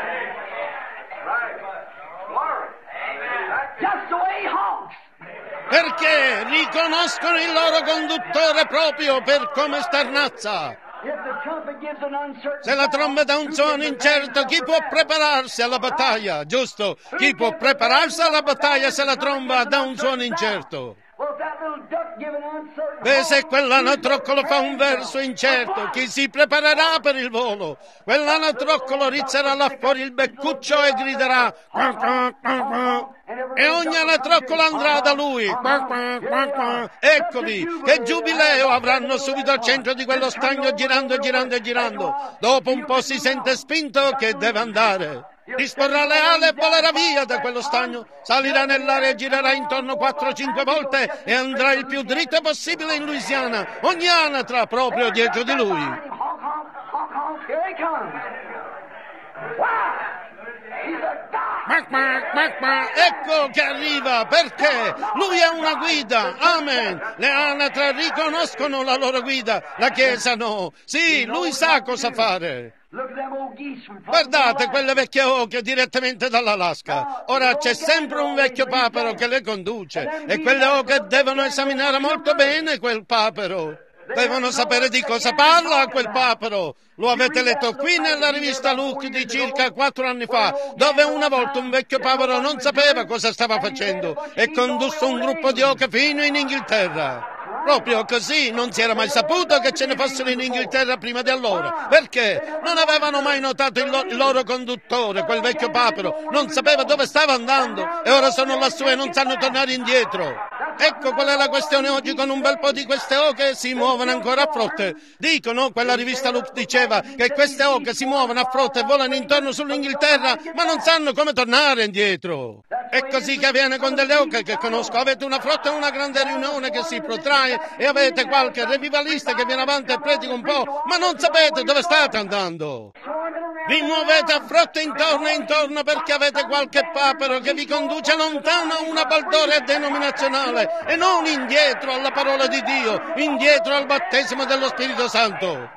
Just the way he honks. Perché riconoscono il loro conduttore proprio per come starnazza. Se la tromba dà un suono incerto, chi può prepararsi alla battaglia? Giusto? Chi può prepararsi alla battaglia se la tromba dà un suono incerto? Beh, se quell'anatroccolo fa un verso incerto, chi si preparerà per il volo? Quell'anatroccolo rizzerà là fuori il beccuccio e griderà qua, qua, qua, qua. E ogni anatroccolo andrà da lui. Qua, qua, qua, qua. Eccovi, che giubileo avranno subito al centro di quello stagno, girando e girando e girando. Dopo un po' si sente spinto che deve andare. Disporrà le ali e volerà via da quello stagno, salirà nell'aria e girerà intorno quattro o cinque volte e andrà il più dritto possibile in Louisiana, ogni anatra proprio dietro di lui. Mac, mac, mac, mac. Ecco che arriva, perché lui è una guida, amen. Le anatre riconoscono la loro guida, la Chiesa no. Sì, lui sa cosa fare. Guardate quelle vecchie oche direttamente dall'Alaska. Ora c'è sempre un vecchio papero che le conduce e quelle oche devono esaminare molto bene quel papero. Devono sapere di cosa parla quel papero. Lo avete letto qui nella rivista Look di circa quattro anni fa, dove una volta un vecchio papero non sapeva cosa stava facendo e condusse un gruppo di oche fino in Inghilterra. Proprio così, non si era mai saputo che ce ne fossero in Inghilterra prima di allora. Perché? Non avevano mai notato il, lo- il loro conduttore, quel vecchio papero. Non sapeva dove stava andando e ora sono lassù e non sanno tornare indietro. Ecco qual è la questione oggi con un bel po' di queste oche si muovono ancora a frotte. Dicono, quella rivista Loop diceva, che queste oche si muovono a frotte e volano intorno sull'Inghilterra, ma non sanno come tornare indietro. È così che avviene con delle oche che conosco. Avete una frotta e una grande riunione che si protrae e avete qualche revivalista che viene avanti e predica un po', ma non sapete dove state andando. Vi muovete a frotte intorno e intorno perché avete qualche papero che vi conduce lontano a una baldoria denominazionale e non indietro alla parola di Dio, indietro al battesimo dello Spirito Santo.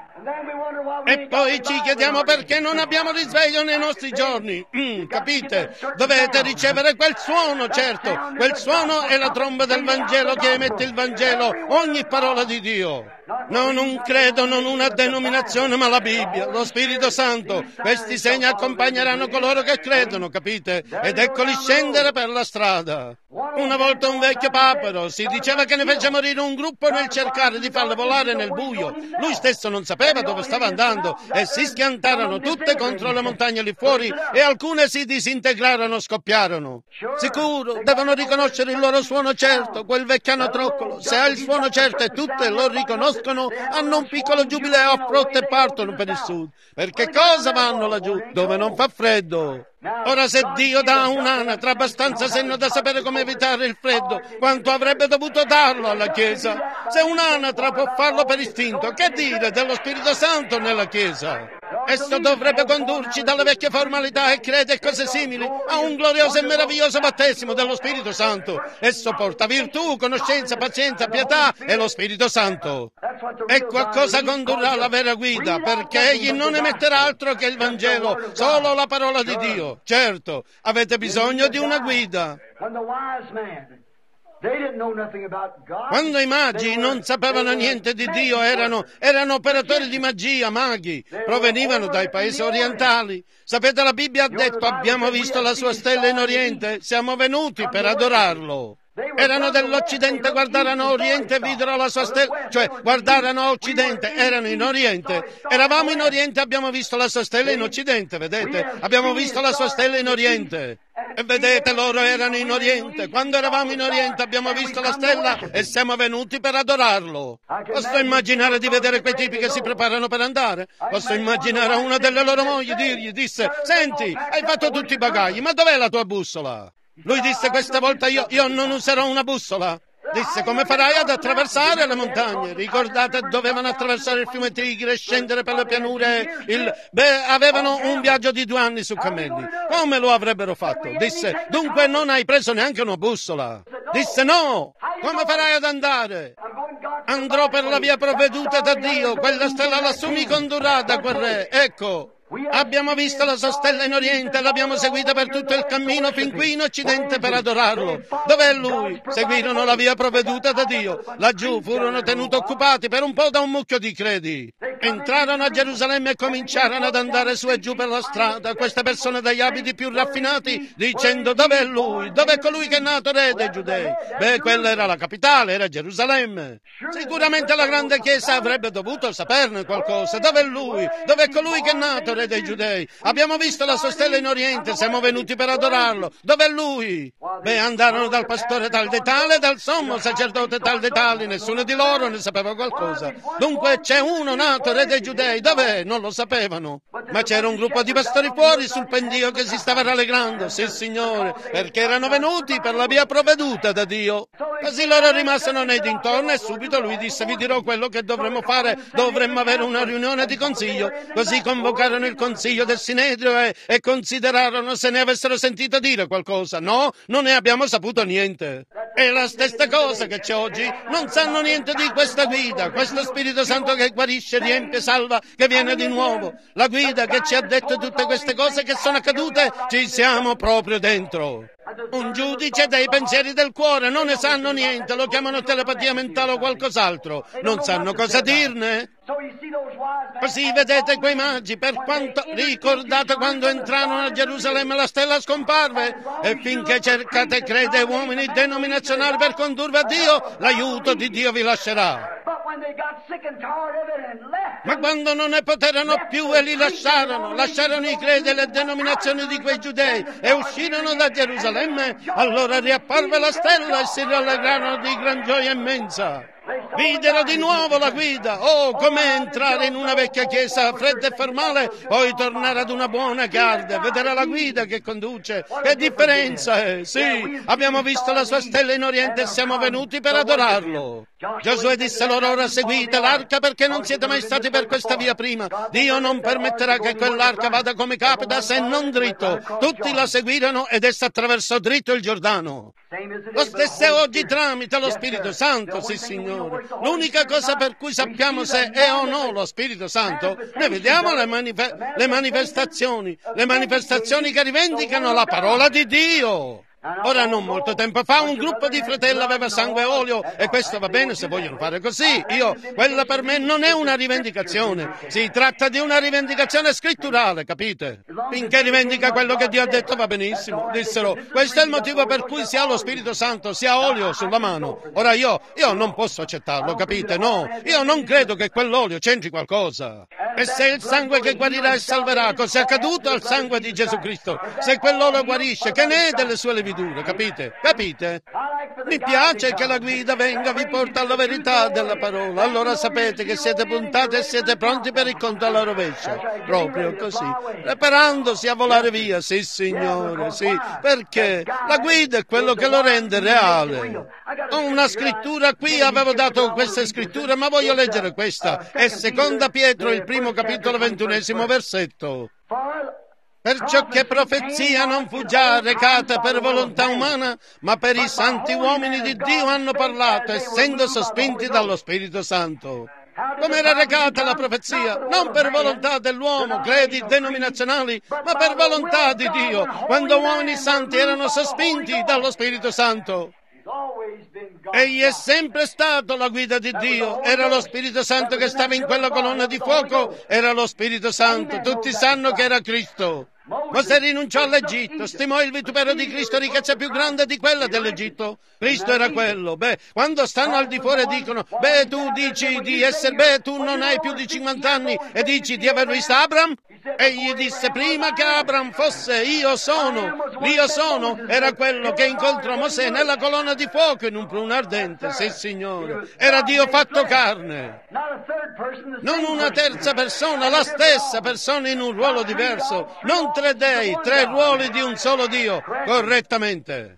E poi ci chiediamo perché non abbiamo risveglio nei nostri giorni. Mm, capite? Dovete ricevere quel suono, certo. Quel suono è la tromba del Vangelo che emette il Vangelo, ogni parola di Dio. Non un credo, non una denominazione, ma la Bibbia, lo Spirito Santo. Questi segni accompagneranno coloro che credono, capite? Ed eccoli scendere per la strada. Una volta un vecchio papero si diceva che ne fece morire un gruppo nel cercare di farlo volare nel buio. Lui stesso non sapeva dove stava andando e si schiantarono tutte contro le montagne lì fuori e alcune si disintegrarono, scoppiarono. Sicuro, devono riconoscere il loro suono certo, quel vecchio anatroccolo. Se ha il suono certo e tutte lo riconoscono, hanno un piccolo giubileo a frotte e partono per il sud. Perché cosa vanno laggiù? Dove non fa freddo. Ora se Dio dà un'anatra abbastanza senno da sapere come evitare il freddo, quanto avrebbe dovuto darlo alla Chiesa? Se un'anatra può farlo per istinto, che dire dello Spirito Santo nella Chiesa? Esso dovrebbe condurci dalle vecchie formalità e crede e cose simili a un glorioso e meraviglioso battesimo dello Spirito Santo. Esso porta virtù, conoscenza, pazienza, pietà e lo Spirito Santo. Ecco a cosa condurrà la vera guida, perché egli non emetterà altro che il Vangelo, solo la parola di Dio. Certo, avete bisogno di una guida. Quando i magi non sapevano niente di Dio, erano, erano operatori di magia, maghi, provenivano dai paesi orientali. Sapete, la Bibbia ha detto, abbiamo visto la sua stella in Oriente, siamo venuti per adorarlo. Erano dell'Occidente, guardarono a Oriente e videro la sua stella, cioè guardarono a Occidente, erano in Oriente. Eravamo in Oriente e abbiamo visto la sua stella in Occidente, vedete? Abbiamo visto la sua stella in Oriente. E vedete, loro erano in Oriente. Quando eravamo in Oriente abbiamo visto la stella e siamo venuti per adorarlo. Posso immaginare di vedere quei tipi che si preparano per andare? Posso immaginare a una delle loro mogli dirgli, disse, senti, hai fatto tutti i bagagli, ma dov'è la tua bussola? Lui disse, questa volta io, io non userò una bussola. Disse, come farai ad attraversare le montagne? Ricordate, dovevano attraversare il fiume Tigre e scendere per le pianure. Il... Beh, avevano un viaggio di due anni su cammelli. Come lo avrebbero fatto? Disse, dunque non hai preso neanche una bussola. Disse, no! Come farai ad andare? Andrò per la via provveduta da Dio. Quella stella lassù mi condurrà da quel re. Ecco. Abbiamo visto la sua stella in Oriente e l'abbiamo seguita per tutto il cammino fin qui in Occidente per adorarlo. Dov'è lui? Seguirono la via provveduta da Dio. Laggiù furono tenuti occupati per un po' da un mucchio di credi. Entrarono a Gerusalemme e cominciarono ad andare su e giù per la strada, queste persone dagli abiti più raffinati, dicendo, dov'è lui? Dov'è colui che è nato re dei Giudei? Beh, quella era la capitale, era Gerusalemme. Sicuramente la grande chiesa avrebbe dovuto saperne qualcosa. Dov'è lui? Dov'è colui che è nato re dei Giudei? Abbiamo visto la sua stella in Oriente, siamo venuti per adorarlo. Dov'è lui? Beh, andarono dal pastore tal de tale, dal sommo sacerdote tal de tale, nessuno di loro ne sapeva qualcosa. Dunque c'è uno nato re dei Giudei, dov'è? Non lo sapevano. Ma c'era un gruppo di pastori fuori sul pendio che si stava rallegrando, sì signore, perché erano venuti per la via provveduta da Dio. Così loro rimasero nei dintorni e subito lui disse, vi dirò quello che dovremmo fare, dovremmo avere una riunione di consiglio. Così convocarono il consiglio del Sinedrio e, e considerarono se ne avessero sentito dire qualcosa. No, non ne abbiamo saputo niente. È la stessa cosa che c'è oggi. Non sanno niente di questa guida, questo Spirito Santo che guarisce, riempie, salva, che viene di nuovo. La guida che ci ha detto tutte queste cose che sono accadute, ci siamo proprio dentro. Un giudice dei pensieri del cuore, non ne sanno niente, lo chiamano telepatia mentale o qualcos'altro. Non sanno cosa dirne. Così vedete quei magi, per quanto ricordate quando entrarono a Gerusalemme la stella scomparve, e finché cercate crede ai uomini denominazionali per condurvi a Dio, l'aiuto di Dio vi lascerà. Ma quando non ne poterono più e li lasciarono, lasciarono i credi e le denominazioni di quei giudei e uscirono da Gerusalemme, allora riapparve la stella e si rallegrarono di gran gioia immensa. Videro di nuovo la guida. Oh, com'è entrare in una vecchia chiesa fredda e formale, poi tornare ad una buona che arde, vedere la guida che conduce. Che differenza è? Sì, abbiamo visto la sua stella in Oriente e siamo venuti per adorarlo. Giosuè disse loro, ora seguite l'arca perché non siete mai stati per questa via prima. Dio non permetterà che quell'arca vada come capita se non dritto. Tutti la seguirono ed essa attraversò dritto il Giordano. Lo stesso è oggi tramite lo Spirito Santo, sì signore. L'unica cosa per cui sappiamo se è o no lo Spirito Santo, noi vediamo le, manif- le manifestazioni, le manifestazioni che rivendicano la parola di Dio. Ora, non molto tempo fa, un gruppo di fratelli aveva sangue e olio, e questo va bene se vogliono fare così. Io, quella per me non è una rivendicazione, si tratta di una rivendicazione scritturale, capite? Finché rivendica quello che Dio ha detto va benissimo. Dissero, questo è il motivo per cui si ha lo Spirito Santo, si ha olio sulla mano. Ora io, io non posso accettarlo, capite? No, io non credo che quell'olio c'entri qualcosa. E se il sangue che guarirà e salverà, cos'è accaduto al sangue di Gesù Cristo? Se quell'olio guarisce, che ne è delle sue levidure? Capite? Capite? Mi piace che la guida venga, vi porta alla verità della parola. Allora sapete che siete puntati e siete pronti per il conto alla rovescia. Proprio così. Preparandosi a volare via. Sì, signore, sì. Perché la guida è quello che lo rende reale. Ho una scrittura qui, avevo dato questa scrittura, ma voglio leggere questa. È seconda Pietro, il primo capitolo, ventunesimo versetto. Perciò che profezia non fu già recata per volontà umana, ma per i santi uomini di Dio hanno parlato, essendo sospinti dallo Spirito Santo. Come era recata la profezia? Non per volontà dell'uomo, credi denominazionali, ma per volontà di Dio, quando uomini santi erano sospinti dallo Spirito Santo. Egli è sempre stato la guida di Dio, era lo Spirito Santo che stava in quella colonna di fuoco, era lo Spirito Santo, tutti sanno che era Cristo. Mosè rinunciò all'Egitto, stimò il vitupero di Cristo ricchezza più grande di quella dell'Egitto. Cristo era quello. Beh, quando stanno al di fuori e dicono, beh, tu dici di essere, beh, tu non hai più di cinquanta anni e dici di aver visto Abram? Egli disse prima che Abram fosse, io sono. L'Io sono era quello che incontrò Mosè nella colonna di fuoco in un pruno ardente. Sì, Signore. Era Dio fatto carne. Non una terza persona, la stessa persona in un ruolo diverso. Non tre dei, tre ruoli di un solo Dio. Correttamente.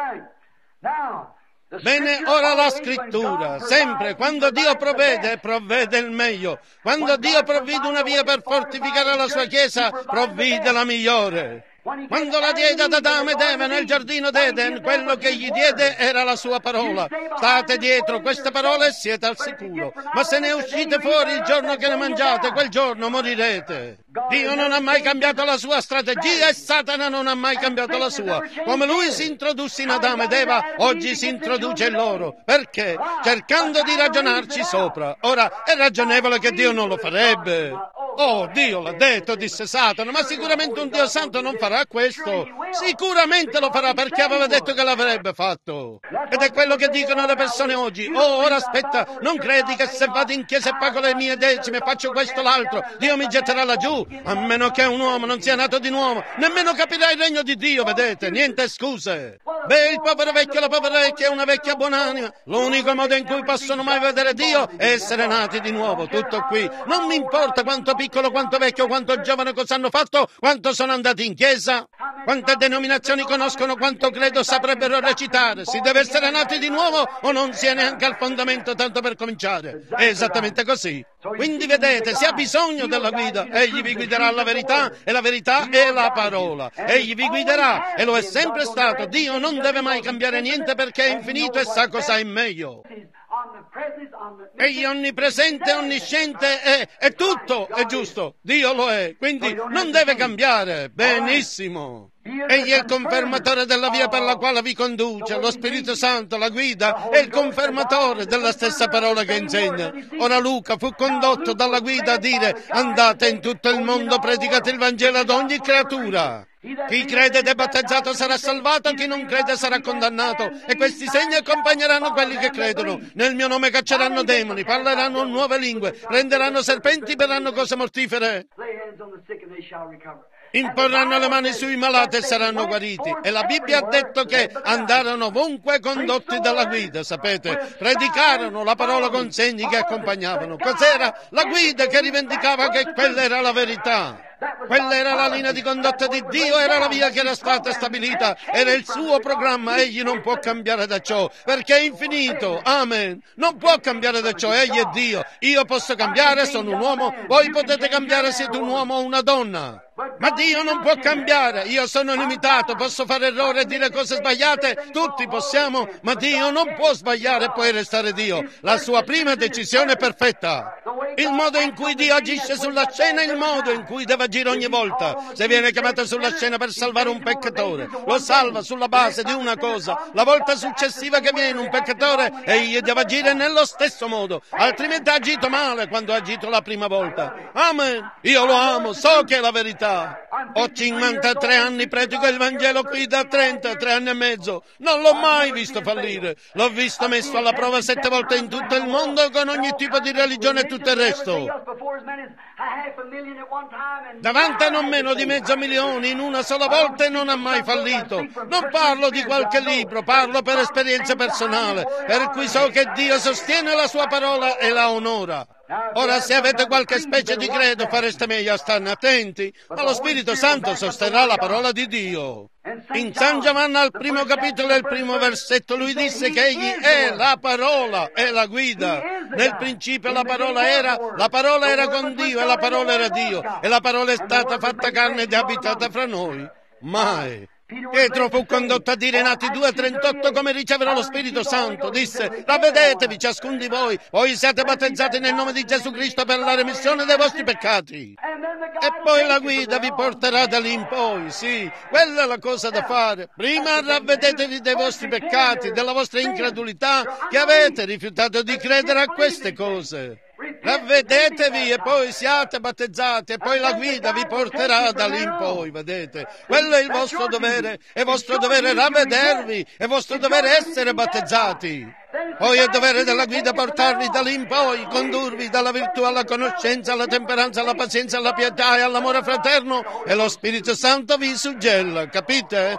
Bene, ora la scrittura, sempre, quando Dio provvede, provvede il meglio. Quando Dio provvide una via per fortificare la sua Chiesa, provvide la migliore. Quando la diede ad Adamo ed Eva nel giardino d'Eden, quello che gli diede era la sua parola. State dietro queste parole e siete al sicuro. Ma se ne uscite fuori il giorno che ne mangiate, quel giorno morirete. Dio non ha mai cambiato la sua strategia e Satana non ha mai cambiato la sua. Come lui si introdusse in Adamo ed Eva, oggi si introduce in loro. Perché? Cercando di ragionarci sopra. Ora, è ragionevole che Dio non lo farebbe. Oh, Dio l'ha detto, disse Satana, ma sicuramente un Dio santo non farà questo. Sicuramente lo farà perché aveva detto che l'avrebbe fatto. Ed è quello che dicono le persone oggi. Oh, ora aspetta, non credi che se vado in chiesa e pago le mie decime e faccio questo o l'altro, Dio mi getterà laggiù? A meno che un uomo non sia nato di nuovo, nemmeno capirà il regno di Dio, vedete? Niente scuse. Beh, il povero vecchio e la povera vecchia è una vecchia buonanima. L'unico modo in cui possono mai vedere Dio è essere nati di nuovo. Tutto qui. Non mi importa quanto piccolo, quanto vecchio, quanto giovane, cosa hanno fatto, quanto sono andati in chiesa, quante denominazioni conoscono, quanto credo saprebbero recitare. Si deve essere nati di nuovo o non si è neanche al fondamento tanto per cominciare. È esattamente così. Quindi vedete, si ha bisogno della guida. Egli vi guiderà alla verità e la verità è la parola. Egli vi guiderà e lo è sempre stato. Dio non deve mai cambiare niente perché è infinito e sa cosa è meglio. Egli è onnipresente, onnisciente e, e tutto è giusto. Dio lo è, quindi non deve cambiare. Benissimo. Egli è il confermatore della via per la quale vi conduce. Lo Spirito Santo, la guida, è il confermatore della stessa parola che insegna. Ora Luca fu condotto dalla guida a dire: andate in tutto il mondo, predicate il Vangelo ad ogni creatura. Chi crede ed è battezzato sarà salvato, chi non crede sarà condannato. E questi segni accompagneranno quelli che credono. Nel mio nome cacceranno demoni, parleranno nuove lingue, prenderanno serpenti, berranno cose mortifere. Imporranno le mani sui malati e saranno guariti. E la Bibbia ha detto che andarono ovunque condotti dalla guida, sapete? Predicarono la parola con segni che accompagnavano. Cos'era? La guida che rivendicava che quella era la verità. Quella era la linea di condotta di Dio, era la via che era stata stabilita, era il suo programma. Egli non può cambiare da ciò, perché è infinito. Amen. Non può cambiare da ciò, egli è Dio. Io posso cambiare, sono un uomo, voi potete cambiare, siete un uomo o una donna. Ma Dio non può cambiare. Io sono limitato, posso fare errori e dire cose sbagliate, tutti possiamo, ma Dio non può sbagliare e poi restare Dio. La sua prima decisione è perfetta. Il modo in cui Dio agisce sulla scena è il modo in cui deve agire ogni volta. Se viene chiamato sulla scena per salvare un peccatore, lo salva sulla base di una cosa. La volta successiva che viene un peccatore, egli deve agire nello stesso modo, altrimenti ha agito male quando ha agito la prima volta. Amen. Io lo amo, so che è la verità. Ho cinquantatré anni, predico il Vangelo qui da trentatré anni e mezzo. Non l'ho mai visto fallire. L'ho visto messo alla prova sette volte in tutto il mondo con ogni tipo di religione e tutto il resto. Davanti a non meno di mezzo milione in una sola volta e non ha mai fallito. Non parlo di qualche libro, parlo per esperienza personale, per cui so che Dio sostiene la sua parola e la onora. Ora, se avete qualche specie di credo, fareste meglio a starne attenti, ma lo Spirito Santo sosterrà la parola di Dio. In San Giovanni, al primo capitolo e il primo versetto, lui disse che egli è la parola, è la guida. Nel principio la parola era, la parola era con Dio e la parola era Dio, e la parola è stata fatta carne ed è abitata fra noi. Mai. Pietro fu condotto a dire in Atti due trentotto come riceverò lo Spirito Santo. Disse: ravvedetevi ciascun di voi, voi siate battezzati nel nome di Gesù Cristo per la remissione dei vostri peccati. E poi la guida vi porterà da lì in poi, sì, quella è la cosa da fare. Prima ravvedetevi dei vostri peccati, della vostra incredulità, che avete rifiutato di credere a queste cose. Ravvedetevi e poi siate battezzati e poi la guida vi porterà da lì in poi, vedete? Quello è il vostro dovere, è vostro dovere ravvedervi, è vostro dovere essere battezzati. Poi è dovere della guida portarvi da lì in poi, condurvi dalla virtù alla conoscenza, alla temperanza, alla pazienza, alla pietà e all'amore fraterno, e lo Spirito Santo vi suggella, capite?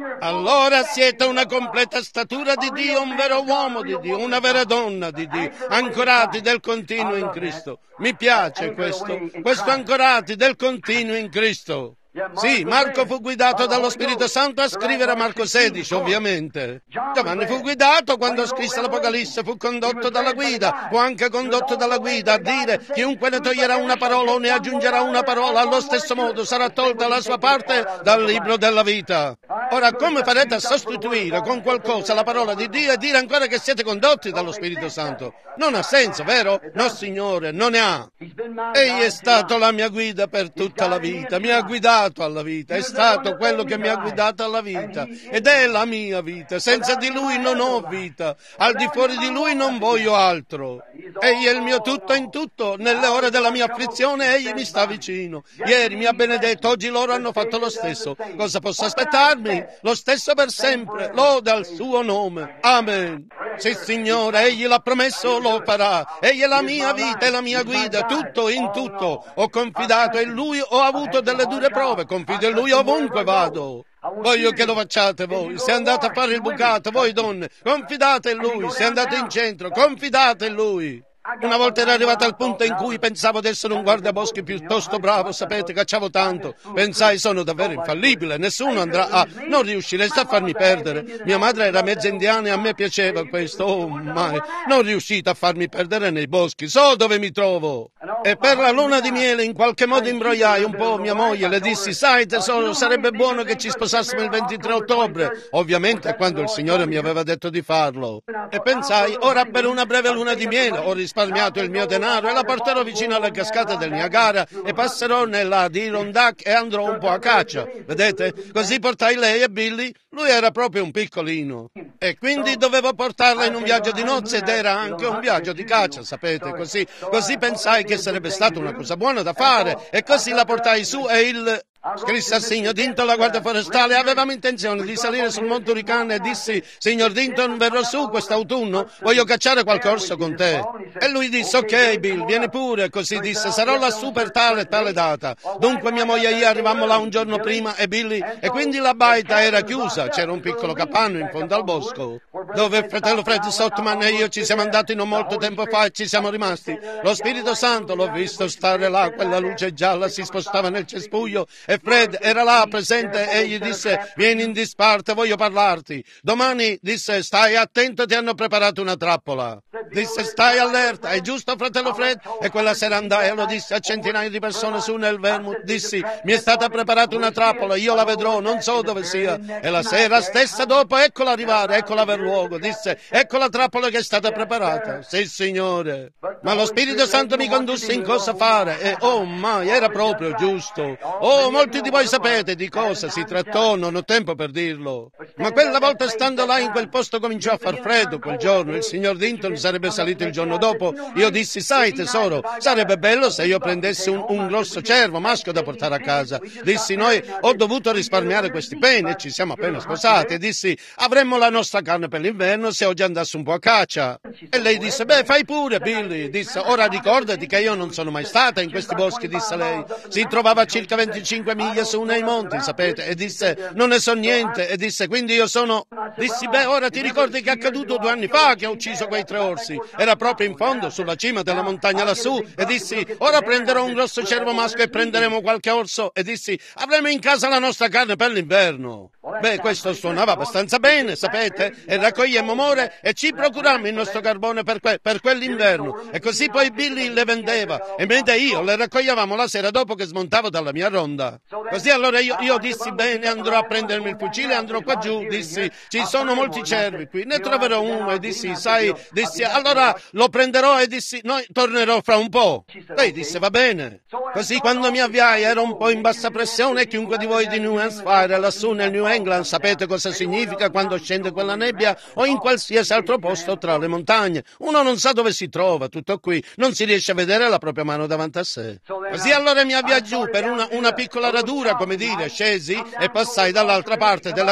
Allora siete una completa statura di Dio, un vero uomo di Dio, una vera donna di Dio, ancorati del continuo in Cristo. Mi piace questo, questo ancorati del continuo in Cristo. Sì, Marco fu guidato dallo Spirito Santo a scrivere Marco sedici, ovviamente. Giovanni fu guidato quando scrisse l'Apocalisse, fu condotto dalla guida, fu anche condotto dalla guida a dire: chiunque ne toglierà una parola o ne aggiungerà una parola, allo stesso modo sarà tolta la sua parte dal libro della vita. Ora, come farete a sostituire con qualcosa la parola di Dio e dire ancora che siete condotti dallo Spirito Santo? Non ha senso, vero? No, Signore, non ne ha. Egli è stato la mia guida per tutta la vita, mi ha guidato alla vita, è stato quello che mi ha guidato alla vita ed è la mia vita. Senza di Lui non ho vita, al di fuori di Lui non voglio altro. Egli è il mio tutto in tutto, nelle ore della mia afflizione Egli mi sta vicino. Ieri mi ha benedetto, oggi loro hanno fatto lo stesso. Cosa posso aspettarmi? Lo stesso per sempre, lode al suo nome. Amen. Sì, Signore, Egli l'ha promesso, lo farà. Egli è la mia vita e la mia guida, tutto in tutto. Ho confidato in Lui, ho avuto delle dure prove, confido in Lui ovunque vado. Voglio che lo facciate voi. Se andate a fare il bucato, voi donne, confidate in Lui. Se andate in centro, confidate in Lui. Una volta ero arrivato al punto in cui pensavo di essere un guardaboschi piuttosto bravo, sapete, cacciavo tanto. Pensai, sono davvero infallibile, nessuno andrà a... Non riuscireste a farmi perdere. Mia madre era mezza indiana e a me piaceva questo. Oh, mai. Non riuscite a farmi perdere nei boschi, so dove mi trovo. E per la luna di miele in qualche modo imbrogliai un po' mia moglie, le dissi: sai tesoro, sarebbe buono che ci sposassimo il ventitré ottobre. Ovviamente quando il Signore mi aveva detto di farlo. E pensai, ora per una breve luna di miele ho risparmiato il mio denaro e la porterò vicino alle cascate del Niagara e passerò nella Adirondack e andrò un po' a caccia. Vedete? Così portai lei e Billy. Lui era proprio un piccolino. E quindi dovevo portarla in un viaggio di nozze ed era anche un viaggio di caccia, sapete? Così, così pensai che sarebbe stata una cosa buona da fare e così la portai su e il... Scrisse al signor Dinton, la guardia forestale: avevamo intenzione di salire sul Monte Hurricane e dissi: signor Dinton, verrò su quest'autunno, voglio cacciare qualche orso con te. E lui disse: ok Bill, vieni pure. Così disse: sarò lassù per tale e tale data. Dunque mia moglie e io arrivammo là un giorno prima e Billy, e quindi la baita era chiusa, c'era un piccolo capanno in fondo al bosco dove il fratello Fred Sottman e io ci siamo andati non molto tempo fa e ci siamo rimasti. Lo Spirito Santo, l'ho visto stare là, quella luce gialla si spostava nel cespuglio e Fred era là presente e gli disse: vieni in disparte, voglio parlarti. Domani, disse, stai attento, ti hanno preparato una trappola. Disse: stai allerta, è giusto fratello Fred? E quella sera andai e lo disse a centinaia di persone su nel Vermouth. Dissi: mi è stata preparata una trappola, io la vedrò, non so dove sia. E la sera stessa dopo, eccola arrivare, eccola aver luogo. Disse: ecco la trappola che è stata preparata. Sì, Signore. Ma lo Spirito Santo mi condusse in cosa fare e oh mai, era proprio giusto. Oh, molti di voi sapete di cosa si trattò, non ho tempo per dirlo. Ma quella volta, stando là in quel posto, cominciò a far freddo quel giorno. Il signor Dinton sarebbe salito il giorno dopo. Io dissi: sai tesoro, sarebbe bello se io prendessi un, un grosso cervo maschio da portare a casa. Dissi: noi ho dovuto risparmiare questi peni e ci siamo appena sposati. E dissi: avremmo la nostra carne per l'inverno se oggi andassi un po' a caccia. E lei disse: beh, fai pure Billy. Disse: ora ricordati che io non sono mai stata in questi boschi, disse lei. Si trovava a circa venticinque miglia su nei monti, sapete. E disse: non ne so niente. E disse: quindi io sono... Dissi: beh, ora ti ricordi che è accaduto due anni fa che ho ucciso quei tre orsi? Era proprio in fondo, sulla cima della montagna lassù. E dissi: ora prenderò un grosso cervo maschio e prenderemo qualche orso. E dissi: avremo in casa la nostra carne per l'inverno. Beh, questo suonava abbastanza bene, sapete. E raccogliemmo more e ci procurammo il nostro carbone per, que- per quell'inverno. E così poi Billy le vendeva e mentre io le raccoglievamo la sera dopo che smontavo dalla mia ronda. Così allora io, io dissi: bene, andrò a prendermi il fucile, andrò qua giù. Dissi: ci sono molti cervi qui, ne troverò uno. E dissi: sai, dissi, allora lo prenderò. E dissi: no, tornerò fra un po'. Lei disse: va bene. Così quando mi avviai ero un po' in bassa pressione e chiunque di voi di New Hampshire lassù nel New England sapete cosa significa quando scende quella nebbia o in qualsiasi altro posto tra le montagne. Uno non sa dove si trova, tutto qui, non si riesce a vedere la propria mano davanti a sé. Così allora mi avviai giù per una, una piccola radura, come dire, scesi e passai dall'altra parte della cresta e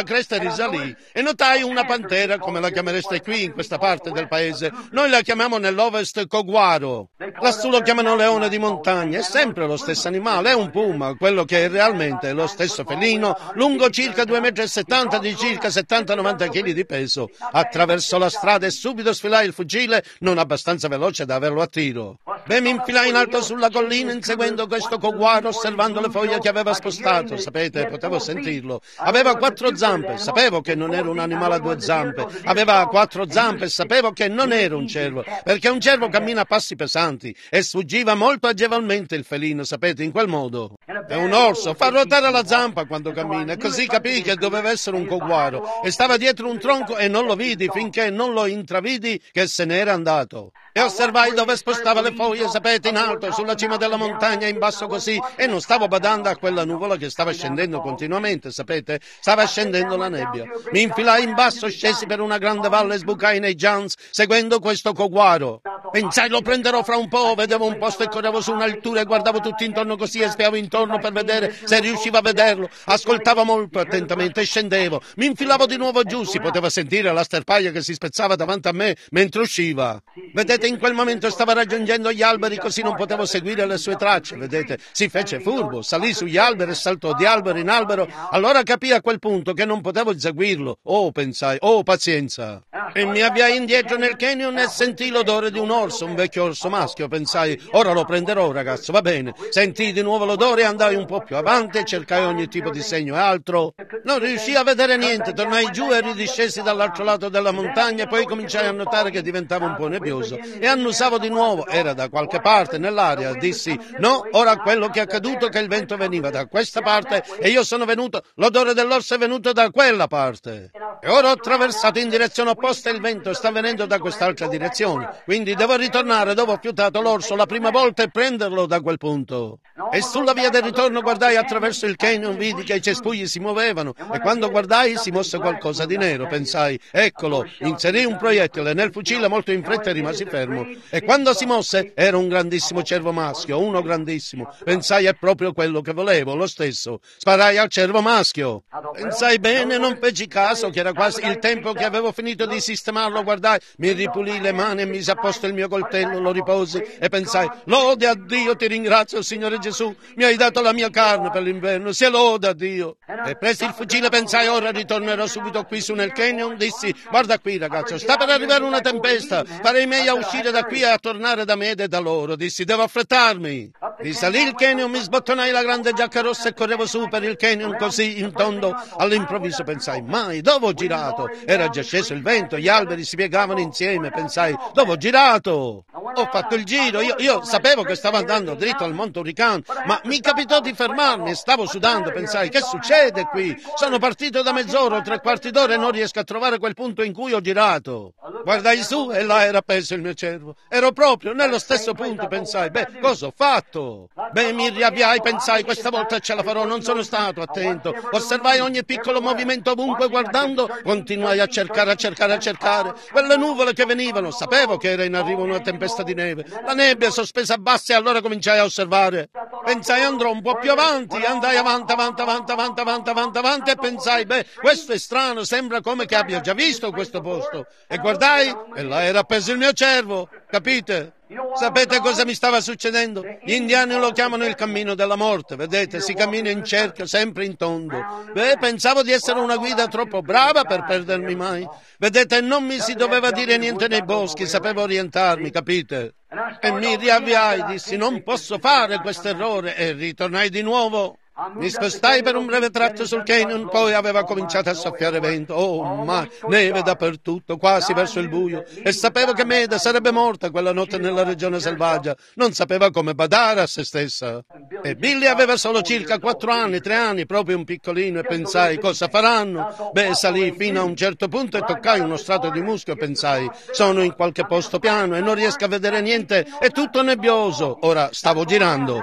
risalì e notai una pantera, come la chiamereste qui in questa parte del paese. Noi la chiamiamo nell'ovest coguaro. Lassù lo chiamano leone di montagna. È sempre lo stesso animale, è un puma, quello che è realmente lo stesso felino, lungo circa due metri e settanta, di circa settanta novanta chili di peso. Attraversò la strada e subito sfilai il fucile, non abbastanza veloce da averlo a tiro. Beh, mi infilai in alto sulla collina inseguendo questo coguaro, osservando le foglie che aveva spostato. Sapete, potevo sentirlo. Aveva quattro zampe, sapevo che non era un animale a due zampe. Aveva quattro zampe e sapevo che non era un cervo, perché un cervo cammina a passi pesanti e sfuggiva molto agevolmente il felino, sapete, in quel modo. È un orso, fa ruotare la zampa quando cammina, e così capii che doveva essere un coguaro. E stava dietro un tronco e non lo vidi finché non lo intravidi che se n'era andato. E osservai dove spostava le foglie, sapete, in alto, sulla cima della montagna, in basso così, e non stavo badando a quella nuvola che stava scendendo continuamente, sapete, stava scendendo la nebbia. Mi infilai in basso, scesi per una grande valle e sbucai nei Giants, seguendo questo coguaro. Pensai, lo prenderò fra un po', vedevo un posto e correvo su un'altura e guardavo tutto intorno così e spiavo intorno per vedere se riuscivo a vederlo. Ascoltavo molto attentamente e scendevo. Mi infilavo di nuovo giù, si poteva sentire la sterpaglia che si spezzava davanti a me mentre usciva. Vedete, in quel momento stava raggiungendo gli alberi, così non potevo seguire le sue tracce, vedete. Si fece furbo, salì sugli alberi e saltò di albero in albero. Allora capii a quel punto che non potevo eseguirlo. Oh, pensai, oh, pazienza. E mi avviai indietro nel canyon e sentii l'odore di un orso, un vecchio orso maschio. Pensai, ora lo prenderò, ragazzo, va bene. Sentii di nuovo l'odore e andai un po' più avanti e cercai ogni tipo di segno e altro. Non riuscii a vedere niente, tornai giù e ridiscesi dall'altro lato della montagna e poi cominciai a notare che diventava un po' nebbioso. E annusavo di nuovo, era da qualche parte nell'aria. Dissi, no, ora quello che è accaduto è che il vento veniva da questa parte e io sono venuto, l'odore dell'orso è venuto da quella parte. E ora ho attraversato in direzione opposta e il vento sta venendo da quest'altra direzione. Quindi devo ritornare dove ho fiutato l'orso la prima volta e prenderlo da quel punto. E sulla via del ritorno guardai attraverso il canyon, vidi che i cespugli si muovevano e quando guardai si mosse qualcosa di nero. Pensai, eccolo, inserì un proiettile nel fucile molto in fretta e rimasi fermo. E quando si mosse era un grandissimo cervo maschio, uno grandissimo. Pensai, è proprio quello che volevo, lo stesso. Sparai al cervo maschio. Pensai bene, non feci caso che era quasi il tempo che avevo finito di sistemarlo. Guardai, mi ripulii le mani e misi a posto il mio coltello, lo riposi e pensai, lode a Dio, ti ringrazio Signore Gesù, mi hai dato la mia carne per l'inverno, sia lode a Dio. E presi il fucile, pensai, ora ritornerò subito qui su nel canyon. Dissi, guarda qui ragazzo, sta per arrivare una tempesta, farei meglio a uscire da qui e a tornare da me e da loro. Dissi, devo affrettarmi. Risalì il canyon, mi sbottonai la grande giacca rossa e correvo su per il canyon così in tondo. All'improvviso pensai, mai, dove ho girato? Era già sceso il vento, gli alberi si piegavano insieme. Pensai, dove ho girato? Ho fatto il giro, io, io sapevo che stavo andando dritto al Monte Hurricane, ma mi capitò di fermarmi e stavo sudando. Pensai, che succede qui? Sono partito da mezz'ora o tre quarti d'ora e non riesco a trovare quel punto in cui ho girato. Guardai su e là era appeso il mio cervo. Ero proprio nello stesso punto. Pensai, beh, cosa ho fatto? Beh, mi riavviai, pensai, questa volta ce la farò. Non sono stato attento. Osservai ogni piccolo movimento ovunque guardando. Continuai a cercare, a cercare, a cercare. Quelle nuvole che venivano, sapevo che era in arrivo una tempesta di neve. La nebbia sospesa bassa e allora cominciai a osservare. Pensai, andrò un po' più avanti. Andai avanti, avanti, avanti, avanti, avanti, avanti, avanti e pensai, beh, questo è strano, sembra come che abbia già visto questo posto. E guardai e là era appeso il mio cervo, capite? Sapete cosa mi stava succedendo? Gli indiani lo chiamano il cammino della morte, vedete, si cammina in cerchio, sempre in tondo. Beh, pensavo di essere una guida troppo brava per perdermi mai. Vedete, non mi si doveva dire niente nei boschi, sapevo orientarmi, capite? E mi riavviai, dissi, non posso fare questo errore, e ritornai di nuovo. Mi spostai per un breve tratto sul canyon, poi aveva cominciato a soffiare vento. Oh, ma neve dappertutto, quasi verso il buio. E sapevo che Meda sarebbe morta quella notte nella regione selvaggia. Non sapeva come badare a se stessa. E Billy aveva solo circa quattro anni, tre anni, proprio un piccolino, e pensai, cosa faranno? Beh, salì fino a un certo punto e toccai uno strato di muschio e pensai, sono in qualche posto piano e non riesco a vedere niente, è tutto nebbioso. Ora stavo girando.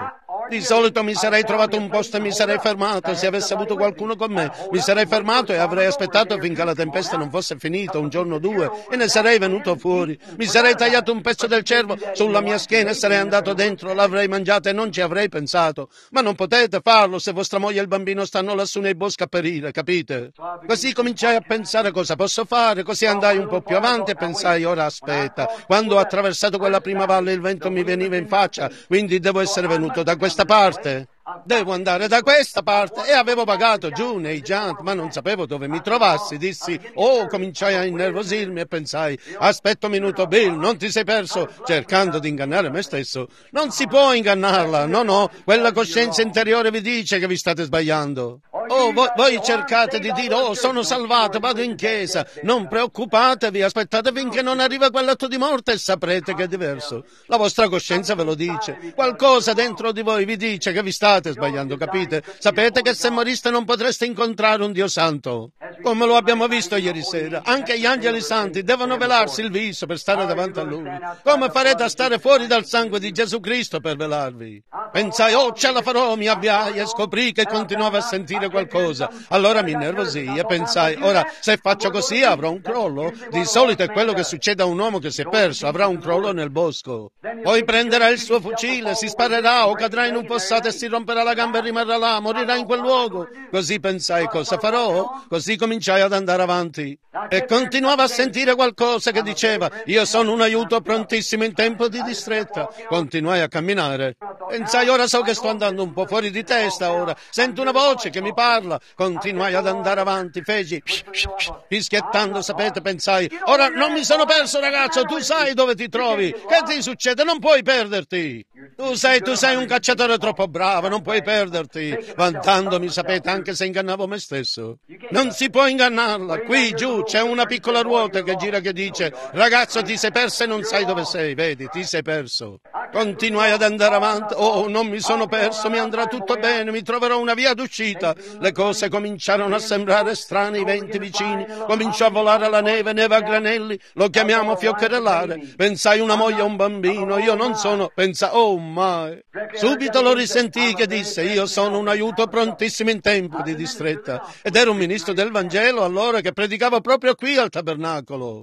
Di solito mi sarei trovato un posto e mi sarei fermato. Se avessi avuto qualcuno con me, mi sarei fermato e avrei aspettato finché la tempesta non fosse finita, un giorno o due, e ne sarei venuto fuori. Mi sarei tagliato un pezzo del cervo sulla mia schiena e sarei andato dentro, l'avrei mangiata e non ci avrei pensato. Ma non potete farlo se vostra moglie e il bambino stanno lassù nei boschi a perire, capite? Così cominciai a pensare cosa posso fare, così andai un po' più avanti e pensai, ora aspetta, quando ho attraversato quella prima valle il vento mi veniva in faccia, quindi devo essere venuto da questa parte. Devo andare da questa parte, e avevo pagato giù nei Giant, ma non sapevo dove mi trovassi. Dissi, oh, cominciai a innervosirmi e pensai, aspetta un minuto Bill, non ti sei perso, cercando di ingannare me stesso. Non si può ingannarla, no, no, quella coscienza interiore vi dice che vi state sbagliando. Oh, voi, voi cercate di dire, oh, sono salvato, vado in chiesa. Non preoccupatevi, aspettate finché non arriva quell'atto di morte e saprete che è diverso. La vostra coscienza ve lo dice. Qualcosa dentro di voi vi dice che vi state sbagliando, capite? Sapete che se moriste non potreste incontrare un Dio santo. Come lo abbiamo visto ieri sera, anche gli angeli santi devono velarsi il viso per stare davanti a Lui. Come farete a stare fuori dal sangue di Gesù Cristo per velarvi? Pensai, oh, ce la farò, mi avviai e scoprì che continuavo a sentire qualcosa. Allora mi innervosii e pensai, ora, se faccio così avrò un crollo? Di solito è quello che succede a un uomo che si è perso, avrà un crollo nel bosco. Poi prenderà il suo fucile, si sparerà o cadrà in un fossato e si romperà la gamba e rimarrà là, morirà in quel luogo. Così pensai, cosa farò? Così cominciai ad andare avanti. E continuavo a sentire qualcosa che diceva, io sono un aiuto prontissimo in tempo di distretta. Continuai a camminare. Pensai, ora so che sto andando un po' fuori di testa ora. Sento una voce che mi parla. Continuai ad andare avanti, feci fischiettando, sapete, pensai, ora non mi sono perso, ragazzo, tu sai dove ti trovi. Che ti succede? Non puoi perderti. Tu sei, tu sei un cacciatore troppo bravo, non puoi perderti. Vantandomi, sapete, anche se ingannavo me stesso. Non si può ingannarla. Qui, giù, c'è una piccola ruota che gira che dice, ragazzo, ti sei perso e non sai dove sei, vedi, ti sei perso. Continuai ad andare avanti. Oh, non mi sono perso, mi andrà tutto bene, mi troverò una via d'uscita. Le cose cominciarono a sembrare strane, i venti vicini, cominciò a volare la neve, neve a granelli, lo chiamiamo fioccherellare. Pensai una moglie e un bambino, io non sono, pensa, oh mai. Subito lo risentii che disse, io sono un aiuto prontissimo in tempo di distretta. Ed era un ministro del Vangelo allora che predicava proprio qui al tabernacolo.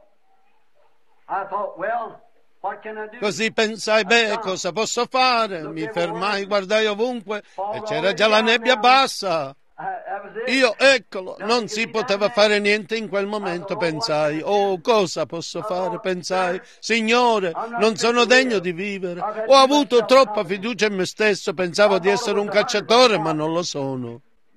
Così pensai, beh, cosa posso fare? Mi fermai, guardai ovunque e c'era già la nebbia bassa. Io, eccolo, non si poteva fare niente in quel momento, pensai. Oh, cosa posso fare? Pensai, Signore, non sono degno di vivere. Ho avuto troppa fiducia in me stesso, pensavo di essere un cacciatore, ma non lo sono.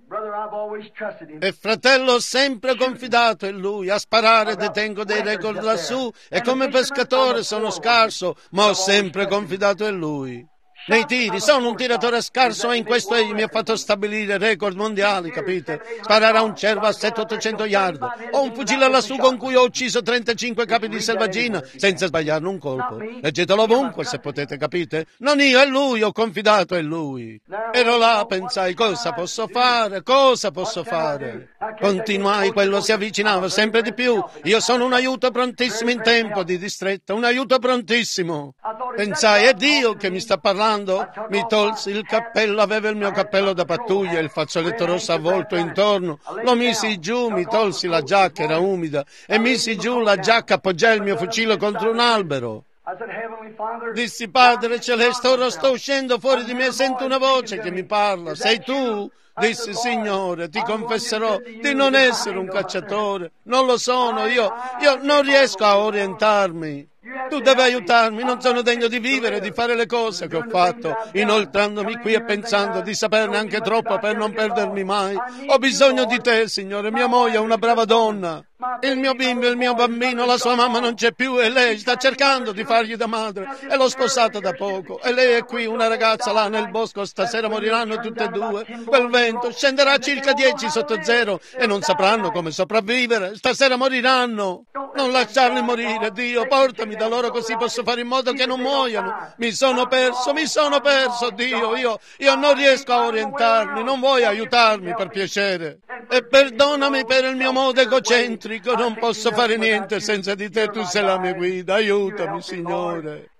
E fratello, ho sempre confidato in Lui. A sparare detengo dei record lassù e come pescatore sono scarso, ma ho sempre confidato in Lui. Nei tiri, sono un tiratore scarso e in questo egli mi ha fatto stabilire record mondiali, capite? Sparare a un cervo a settecento ottocento yard. Ho un fucile lassù con cui ho ucciso trentacinque capi di selvaggina senza sbagliarne un colpo. Leggetelo ovunque se potete, capite? Non io, è Lui, ho confidato in Lui. Ero là, pensai, cosa posso fare? Cosa posso fare? Continuai, quello si avvicinava sempre di più. Io sono un aiuto prontissimo in tempo di distretta, un aiuto prontissimo. Pensai, è Dio che mi sta parlando? Mi tolsi il cappello, avevo il mio cappello da pattuglia, il fazzoletto rosso avvolto intorno, lo misi giù, mi tolsi la giacca, era umida, e misi giù la giacca, appoggiai il mio fucile contro un albero. Dissi, Padre Celeste, ora sto uscendo fuori di me e sento una voce che mi parla. Sei tu? Dissi, Signore, ti confesserò di non essere un cacciatore. Non lo sono, io, io non riesco a orientarmi. Tu devi aiutarmi, non sono degno di vivere, di fare le cose che ho fatto, inoltrandomi qui e pensando di saperne anche troppo per non perdermi mai. Ho bisogno di te, Signore, mia moglie è una brava donna. Il mio bimbo, il mio bambino, la sua mamma non c'è più e lei sta cercando di fargli da madre e l'ho sposata da poco e lei è qui, una ragazza là nel bosco, stasera moriranno tutte e due. Quel vento scenderà a circa dieci sotto zero e non sapranno come sopravvivere, stasera moriranno. Non lasciarli morire, Dio, portami da loro così posso fare in modo che non muoiano. Mi sono perso, mi sono perso, Dio, io, io non riesco a orientarmi, non vuoi aiutarmi per piacere. E perdonami per il mio modo egocentrico, non posso fare niente senza di te, tu sei la mia guida, aiutami, Signore.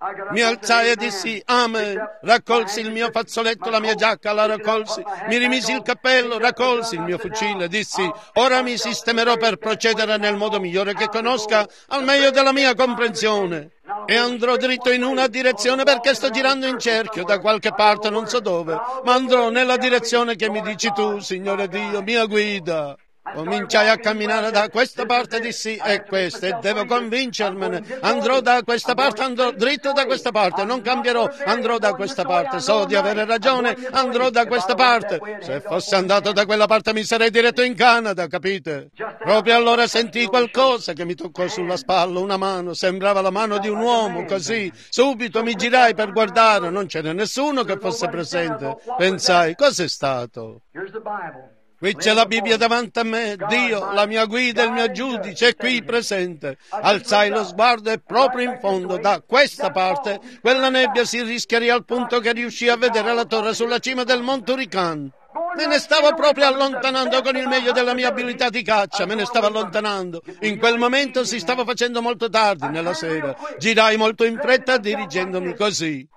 Mi alzai e dissi amen, raccolsi il mio fazzoletto, la mia giacca, la raccolsi, mi rimisi il cappello, raccolsi il mio fucile, dissi ora mi sistemerò per procedere nel modo migliore che conosca al meglio della mia comprensione e andrò dritto in una direzione perché sto girando in cerchio da qualche parte, non so dove, ma andrò nella direzione che mi dici tu, Signore Dio, mia guida. Cominciai a camminare da questa parte, dissi è questa e devo convincermene, andrò da questa parte, andrò dritto da questa parte, non cambierò, andrò da questa parte, so di avere ragione, andrò da questa parte. Se fossi andato da quella parte mi sarei diretto in Canada, capite? Proprio allora sentii qualcosa che mi toccò sulla spalla, una mano, sembrava la mano di un uomo, così, subito mi girai per guardare, non c'era nessuno che fosse presente. Pensai, cos'è stato? Qui c'è la Bibbia davanti a me, Dio, la mia guida, il mio giudice, è qui presente. Alzai lo sguardo e proprio in fondo, da questa parte, quella nebbia si rischiarì al punto che riuscii a vedere la torre sulla cima del Monte Hurricane. Me ne stavo proprio allontanando con il meglio della mia abilità di caccia, me ne stavo allontanando. In quel momento si stava facendo molto tardi nella sera. Girai molto in fretta dirigendomi così.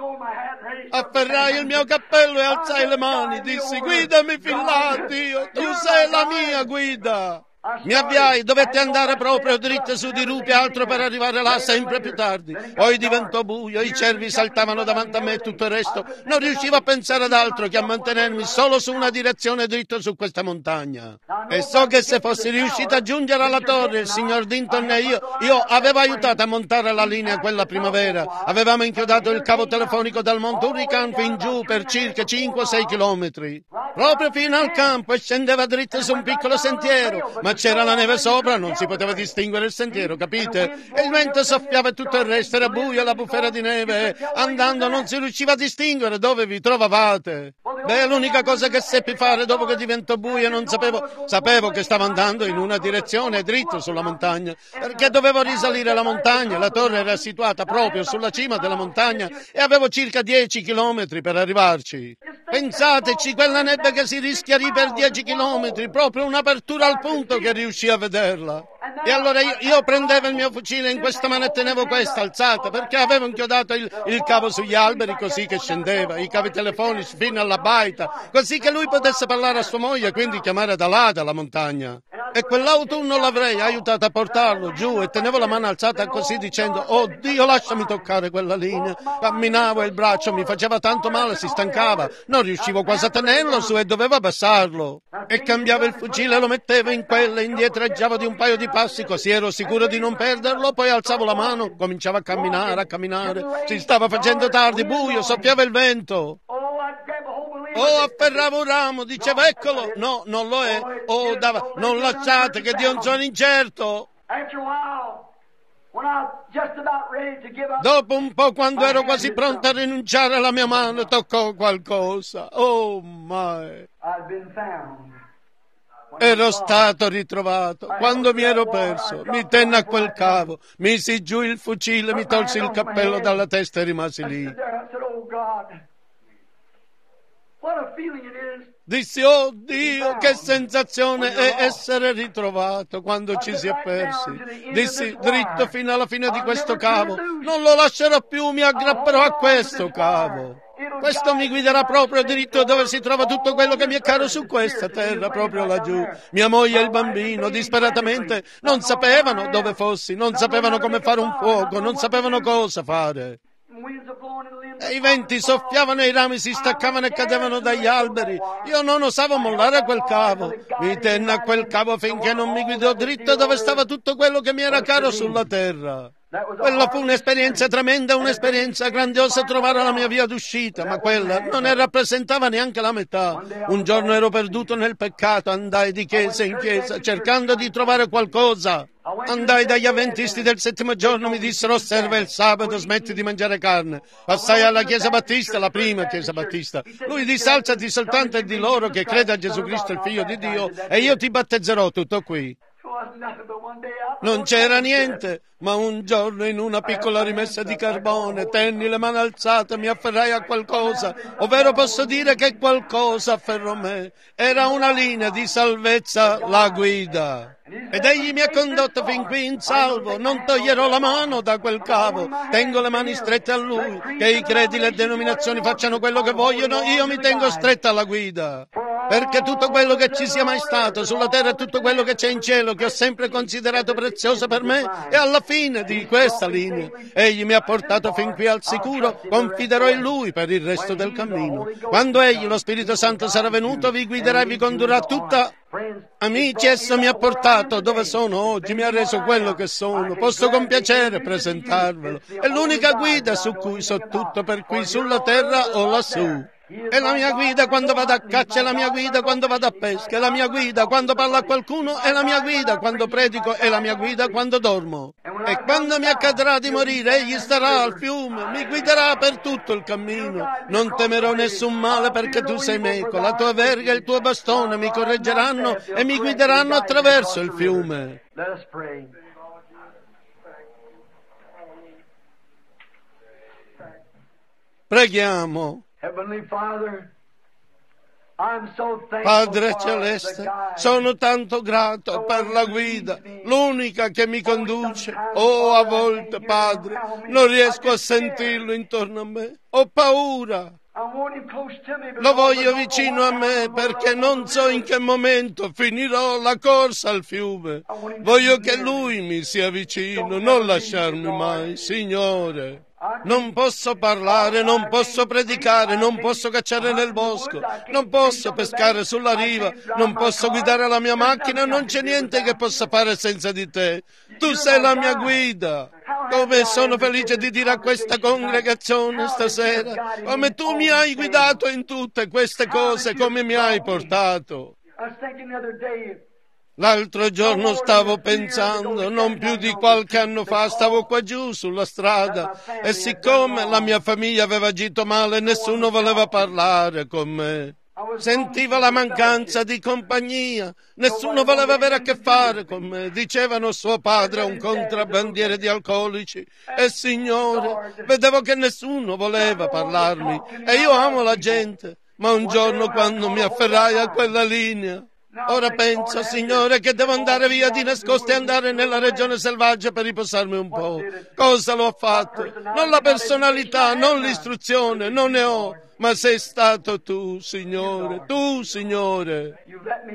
Afferrai il mio cappello e alzai le mani, dissi guidami fin là, Dio, tu sei la mia guida. Mi avviai, dovetti andare proprio dritto su di Rupi, altro per arrivare là sempre più tardi. Poi diventò buio, i cervi saltavano davanti a me e tutto il resto. Non riuscivo a pensare ad altro che a mantenermi solo su una direzione dritto su questa montagna. E so che se fossi riuscito a giungere alla torre, il signor Dinton e io, io avevo aiutato a montare la linea quella primavera. Avevamo inchiodato il cavo telefonico dal Monte Hurricane fin giù per circa cinque o sei chilometri. Proprio fino al campo e scendeva dritto su un piccolo sentiero, ma c'era la neve sopra, non si poteva distinguere il sentiero, capite? E il vento soffiava e tutto il resto, era buio, la bufera di neve, e andando non si riusciva a distinguere dove vi trovavate. Beh, l'unica cosa che seppi fare dopo che diventò buio, non sapevo, sapevo che stavo andando in una direzione dritto sulla montagna, perché dovevo risalire la montagna, la torre era situata proprio sulla cima della montagna e avevo circa dieci chilometri per arrivarci. Pensateci, quella nebbia che si rischiarì per dieci chilometri, proprio un'apertura al punto che riuscì a vederla. E allora io, io prendevo il mio fucile in questa mano e tenevo questa alzata, perché avevo inchiodato il, il cavo sugli alberi così che scendeva, i cavi telefonici fino alla baita, così che lui potesse parlare a sua moglie e quindi chiamare da là, dalla montagna. E quell'autunno l'avrei aiutato a portarlo giù e tenevo la mano alzata così dicendo oh Dio, lasciami toccare quella linea. Camminavo e il braccio mi faceva tanto male, si stancava, non riuscivo quasi a tenerlo su e dovevo abbassarlo. E cambiavo il fucile, lo mettevo in quella, indietreggiavo di un paio di passi così ero sicuro di non perderlo, poi alzavo la mano, cominciavo a camminare, a camminare, si stava facendo tardi, buio, soffiava il vento. Oh, afferravo un ramo, diceva eccolo, no, non lo è, oh, dava, non lasciate che Dio non sono incerto. Dopo un po', quando ero quasi pronto a rinunciare, alla mia mano toccò qualcosa. Oh, my. Ero stato ritrovato. Quando mi ero perso, mi tenne a quel cavo, misi giù il fucile, mi tolsi il cappello dalla testa e rimasi lì. Dissi, oh Dio, che sensazione è essere ritrovato quando ci si è persi. Dissi, dritto fino alla fine di questo cavo, non lo lascerò più, mi aggrapperò a questo cavo. Questo mi guiderà proprio diritto dove si trova tutto quello che mi è caro su questa terra, proprio laggiù. Mia moglie e il bambino, disperatamente, non sapevano dove fossi, non sapevano come fare un fuoco, non sapevano cosa fare. E i venti soffiavano e i rami si staccavano e cadevano dagli alberi. Io non osavo mollare quel cavo. Mi tenne a quel cavo finché non mi guidò dritto dove stava tutto quello che mi era caro sulla terra. Quella fu un'esperienza tremenda, un'esperienza grandiosa trovare la mia via d'uscita, ma quella non ne rappresentava neanche la metà. Un giorno ero perduto nel peccato, andai di chiesa in chiesa cercando di trovare qualcosa. Andai dagli avventisti del settimo giorno, mi dissero osserva il sabato, smetti di mangiare carne. Passai alla chiesa battista, la prima chiesa battista. Lui disse alzati soltanto e di loro che crede a Gesù Cristo il figlio di Dio e io ti battezzerò, tutto qui. Non c'era niente, ma un giorno in una piccola rimessa di carbone tenni le mani alzate, mi afferrai a qualcosa, ovvero posso dire che qualcosa afferrò me. Era una linea di salvezza, la guida. Ed egli mi ha condotto fin qui in salvo, non toglierò la mano da quel cavo, tengo le mani strette a lui, che i credi, le denominazioni facciano quello che vogliono, io mi tengo stretta alla guida. Perché tutto quello che ci sia mai stato sulla terra e tutto quello che c'è in cielo, che ho sempre considerato prezioso per me, è alla fine di questa linea. Egli mi ha portato fin qui al sicuro, confiderò in lui per il resto del cammino. Quando egli, lo Spirito Santo, sarà venuto, vi guiderà e vi condurrà tutta. Amici, esso mi ha portato dove sono oggi, mi ha reso quello che sono, posso con piacere presentarvelo. È l'unica guida su cui so tutto, per cui sulla terra o lassù. È la mia guida quando vado a caccia, è la mia guida quando vado a pesca, è la mia guida quando parlo a qualcuno, è la mia guida quando predico, è la mia guida quando dormo. E quando mi accadrà di morire, egli starà al fiume, mi guiderà per tutto il cammino. Non temerò nessun male perché tu sei meco, la tua verga e il tuo bastone mi correggeranno e mi guideranno attraverso il fiume. Preghiamo. Padre Celeste, sono tanto grato per la guida, l'unica che mi conduce. Oh, a volte, Padre, non riesco a sentirlo intorno a me. Ho paura. Lo voglio vicino a me perché non so in che momento finirò la corsa al fiume. Voglio che Lui mi sia vicino, non lasciarmi mai, Signore. Non posso parlare, non posso predicare, non posso cacciare nel bosco, non posso pescare sulla riva, non posso guidare la mia macchina, non c'è niente che possa fare senza di te. Tu sei la mia guida. Come sono felice di dire a questa congregazione stasera, come tu mi hai guidato in tutte queste cose, come mi hai portato. L'altro giorno stavo pensando, non più di qualche anno fa, stavo qua giù sulla strada e siccome la mia famiglia aveva agito male, nessuno voleva parlare con me. Sentivo la mancanza di compagnia, nessuno voleva avere a che fare con me. Dicevano suo padre è un contrabbandiere di alcolici e Signore, vedevo che nessuno voleva parlarmi e io amo la gente, ma un giorno quando mi afferrai a quella linea, ora penso, Signore, che devo andare via di nascosto e andare nella regione selvaggia per riposarmi un po'. Cosa l'ho fatto? Non la personalità, non l'istruzione, non ne ho, ma sei stato tu, Signore, tu, Signore.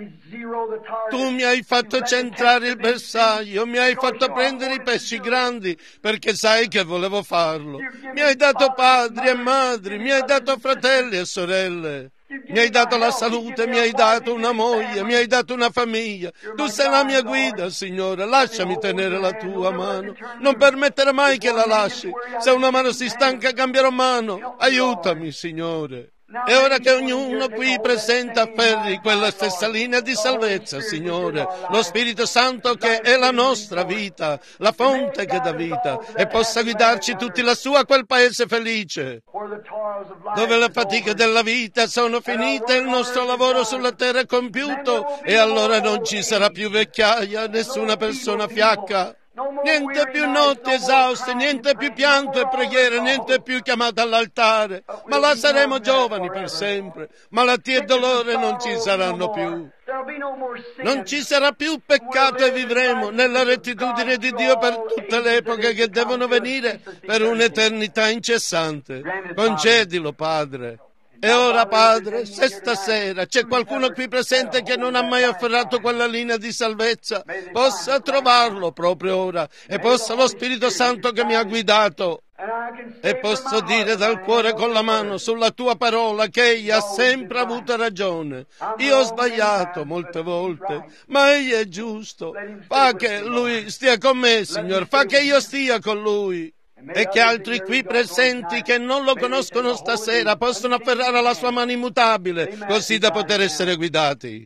Tu mi hai fatto centrare il bersaglio, mi hai fatto prendere i pesci grandi, perché sai che volevo farlo. Mi hai dato padri e madri, mi hai dato fratelli e sorelle. Mi hai dato la salute, mi hai dato una moglie, mi hai dato una famiglia. Tu sei la mia guida, Signore. Lasciami tenere la tua mano. Non permettere mai che la lasci. Se una mano si stanca, cambierò mano. Aiutami, Signore. E ora che ognuno qui presente afferri quella stessa linea di salvezza, Signore, lo Spirito Santo che è la nostra vita, la fonte che dà vita, e possa guidarci tutti lassù a quel paese felice, dove le fatiche della vita sono finite, il nostro lavoro sulla terra è compiuto, e allora non ci sarà più vecchiaia, nessuna persona fiacca. Niente più notti esauste, niente più pianto e preghiere, niente più chiamata all'altare, ma là saremo giovani per sempre. Malattie e dolore non ci saranno più. Non ci sarà più peccato e vivremo nella rettitudine di Dio per tutte le epoche che devono venire per un'eternità incessante. Concedilo, Padre. E ora, Padre, se stasera c'è qualcuno qui presente che non ha mai afferrato quella linea di salvezza, possa trovarlo proprio ora e possa lo Spirito Santo che mi ha guidato e posso dire dal cuore con la mano sulla tua parola che egli ha sempre avuto ragione. Io ho sbagliato molte volte, ma egli è giusto. Fa che lui stia con me, Signore, fa che io stia con lui. E che altri qui presenti che non lo conoscono stasera possono afferrare alla sua mano immutabile, così da poter essere guidati.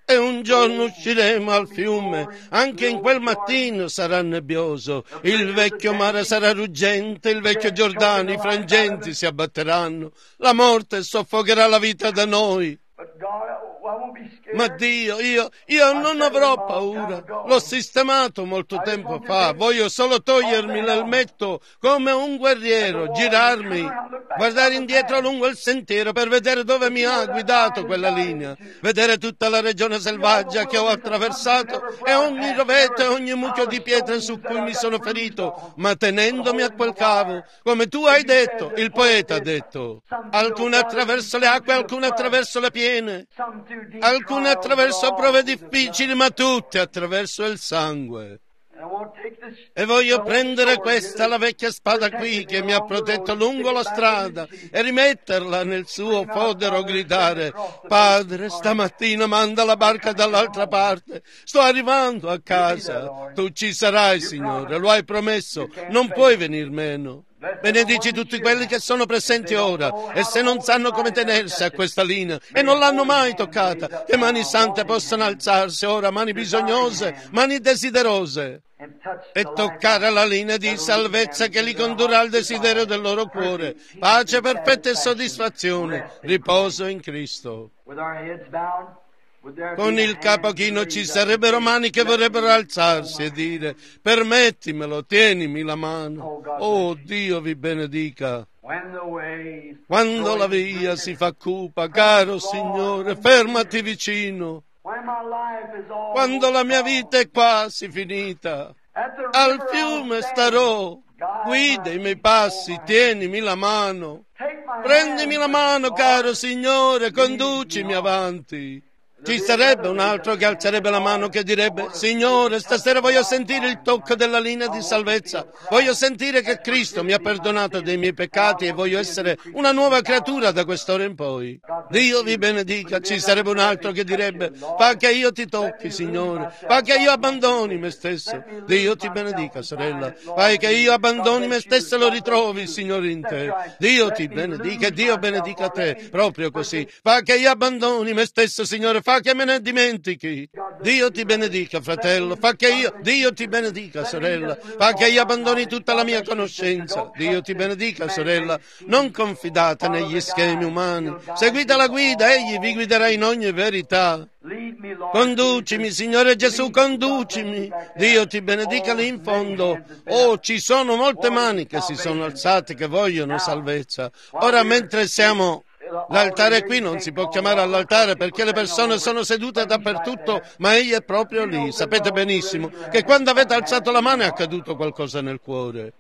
E un giorno usciremo al fiume, anche in quel mattino sarà nebbioso, il vecchio mare sarà ruggente, il vecchio Giordano, i frangenti si abbatteranno, la morte soffocherà la vita da noi. Ma Dio, io, io non avrò paura. L'ho sistemato molto tempo fa. Voglio solo togliermi l'elmetto come un guerriero, girarmi, guardare indietro lungo il sentiero per vedere dove mi ha guidato quella linea, vedere tutta la regione selvaggia che ho attraversato e ogni rovetto e ogni mucchio di pietre su cui mi sono ferito, ma tenendomi a quel cavo, come tu hai detto, il poeta ha detto. Alcune attraverso le acque, alcune attraverso le piene, alcune attraverso prove difficili, ma tutte attraverso il sangue. E voglio prendere questa, la vecchia spada qui che mi ha protetto lungo la strada, e rimetterla nel suo fodero, gridare: Padre, stamattina manda la barca dall'altra parte, sto arrivando a casa. Tu ci sarai, Signore, lo hai promesso, non puoi venir meno. Benedici tutti quelli che sono presenti ora e se non sanno come tenersi a questa linea e non l'hanno mai toccata, che mani sante possano alzarsi ora, mani bisognose, mani desiderose, e toccare la linea di salvezza che li condurrà al desiderio del loro cuore, pace perfetta e soddisfazione, riposo in Cristo. Con il capo chino ci sarebbero mani che vorrebbero alzarsi e dire: permettimelo, tienimi la mano. Oh, Dio vi benedica. Quando la via si fa cupa, caro Signore, fermati vicino. Quando la mia vita è quasi finita, al fiume starò. Guida i miei passi, tienimi la mano. Prendimi la mano, caro Signore, conducimi avanti. Ci sarebbe un altro che alzerebbe la mano, che direbbe: Signore, stasera voglio sentire il tocco della linea di salvezza, voglio sentire che Cristo mi ha perdonato dei miei peccati e voglio essere una nuova creatura da quest'ora in poi. Dio vi benedica. Ci sarebbe un altro che direbbe: fa che io ti tocchi, Signore, fa che io abbandoni me stesso. Dio ti benedica, sorella, fai che io abbandoni me stesso e lo ritrovi, Signore, in te. Dio ti benedica e Dio benedica te, proprio così. Fa che io abbandoni me stesso, Signore, fa che me ne dimentichi. Dio ti benedica, fratello, fa che io, Dio ti benedica, sorella, fa che io abbandoni tutta la mia conoscenza. Dio ti benedica, sorella, non confidate negli schemi umani, seguite la guida, egli vi guiderà in ogni verità. Conducimi, Signore Gesù, conducimi. Dio ti benedica lì in fondo. Oh, ci sono molte mani che si sono alzate, che vogliono salvezza. Ora, mentre siamo... L'altare qui non si può chiamare all'altare perché le persone sono sedute dappertutto, ma egli è proprio lì. Sapete benissimo che quando avete alzato la mano è accaduto qualcosa nel cuore.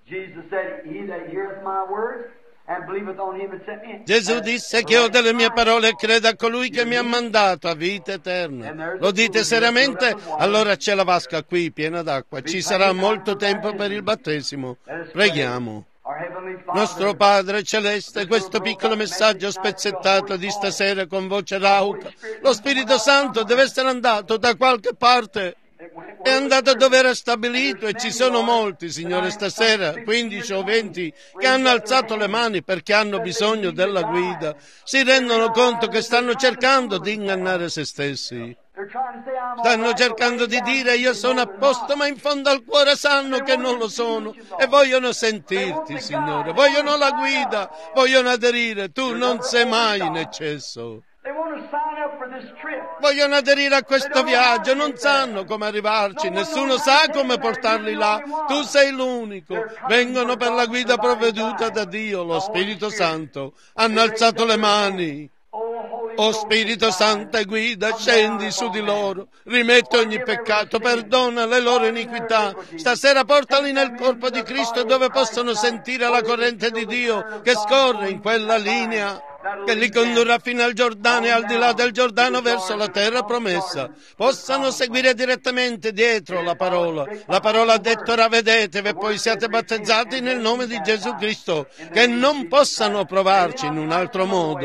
Gesù disse che ho delle mie parole e crede a colui che mi ha mandato a vita eterna. Lo dite seriamente? Allora c'è la vasca qui piena d'acqua. Ci sarà molto tempo per il battesimo. Preghiamo. Nostro Padre Celeste, questo piccolo messaggio spezzettato di stasera con voce rauca, lo Spirito Santo deve essere andato da qualche parte. È andato dove era stabilito e ci sono molti, Signore, stasera, quindici o venti, che hanno alzato le mani perché hanno bisogno della guida. Si rendono conto che stanno cercando di ingannare se stessi. Stanno cercando di dire: io sono a posto, ma in fondo al cuore sanno che non lo sono e vogliono sentirti, Signore, vogliono la guida, vogliono aderire. Tu non sei mai in eccesso. Vogliono aderire a questo viaggio, non sanno come arrivarci, nessuno sa come portarli là, tu sei l'unico. Vengono per la guida provveduta da Dio, lo Spirito Santo. Hanno alzato le mani. O Spirito Santo, guida, scendi su di loro, rimetti ogni peccato, perdona le loro iniquità. Stasera portali nel corpo di Cristo dove possono sentire la corrente di Dio che scorre in quella linea, che li condurrà fino al Giordano e al di là del Giordano verso la terra promessa. Possano seguire direttamente dietro la parola. La parola ha detto: ravvedetevi e poi siate battezzati nel nome di Gesù Cristo, che non possano provarci in un altro modo.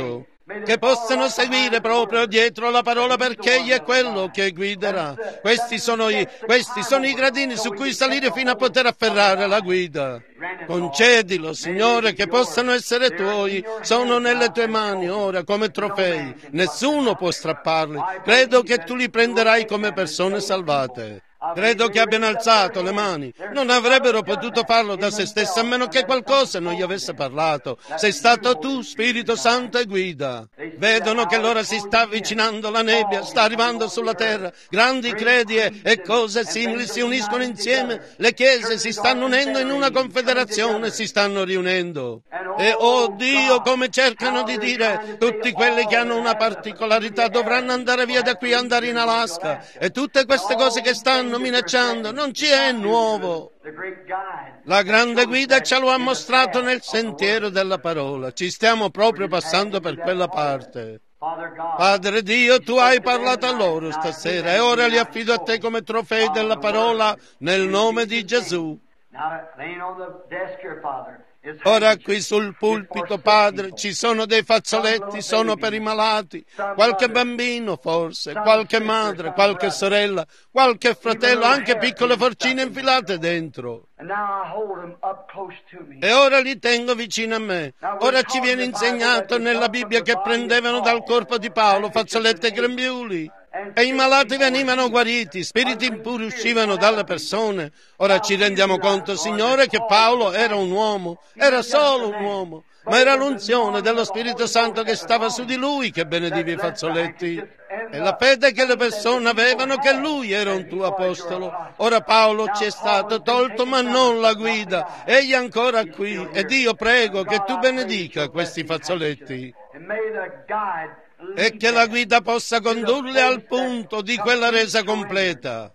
che possano seguire proprio dietro la parola, perché egli è quello che guiderà. Questi sono i, questi sono i gradini su cui salire fino a poter afferrare la guida. Concedilo, Signore, che possano essere tuoi, sono nelle tue mani ora come trofei, nessuno può strapparli. Credo che tu li prenderai come persone salvate. Credo che abbiano alzato le mani. Non avrebbero potuto farlo da se stessi a meno che qualcosa non gli avesse parlato. Sei stato tu, Spirito Santo, e guida. Vedono che l'ora si sta avvicinando, la nebbia sta arrivando sulla terra. Grandi credi e, e cose simili si uniscono insieme. Le chiese si stanno unendo in una confederazione, si stanno riunendo. E oh Dio, come cercano di dire, tutti quelli che hanno una particolarità dovranno andare via da qui e andare in Alaska. E tutte queste cose che stanno minacciando, non ci è nuovo. La grande guida ce lo ha mostrato nel sentiero della parola. Ci stiamo proprio passando per quella parte. Padre Dio, tu hai parlato a loro stasera e ora li affido a te come trofei della parola nel nome di Gesù. Ora qui sul pulpito, Padre, ci sono dei fazzoletti, sono per i malati, qualche bambino forse, qualche madre, qualche sorella, qualche fratello, anche piccole forcine infilate dentro. E ora li tengo vicino a me. Ora ci viene insegnato nella Bibbia che prendevano dal corpo di Paolo fazzoletti e grembiuli. E i malati venivano guariti, spiriti impuri uscivano dalle persone. Ora ci rendiamo conto, Signore, che Paolo era un uomo, era solo un uomo, ma era l'unzione dello Spirito Santo che stava su di lui che benediva i fazzoletti. E la fede che le persone avevano che lui era un tuo apostolo. Ora Paolo ci è stato tolto, ma non la guida. Egli è ancora qui. Ed io prego che tu benedica questi fazzoletti e che la guida possa condurli al punto di quella resa completa.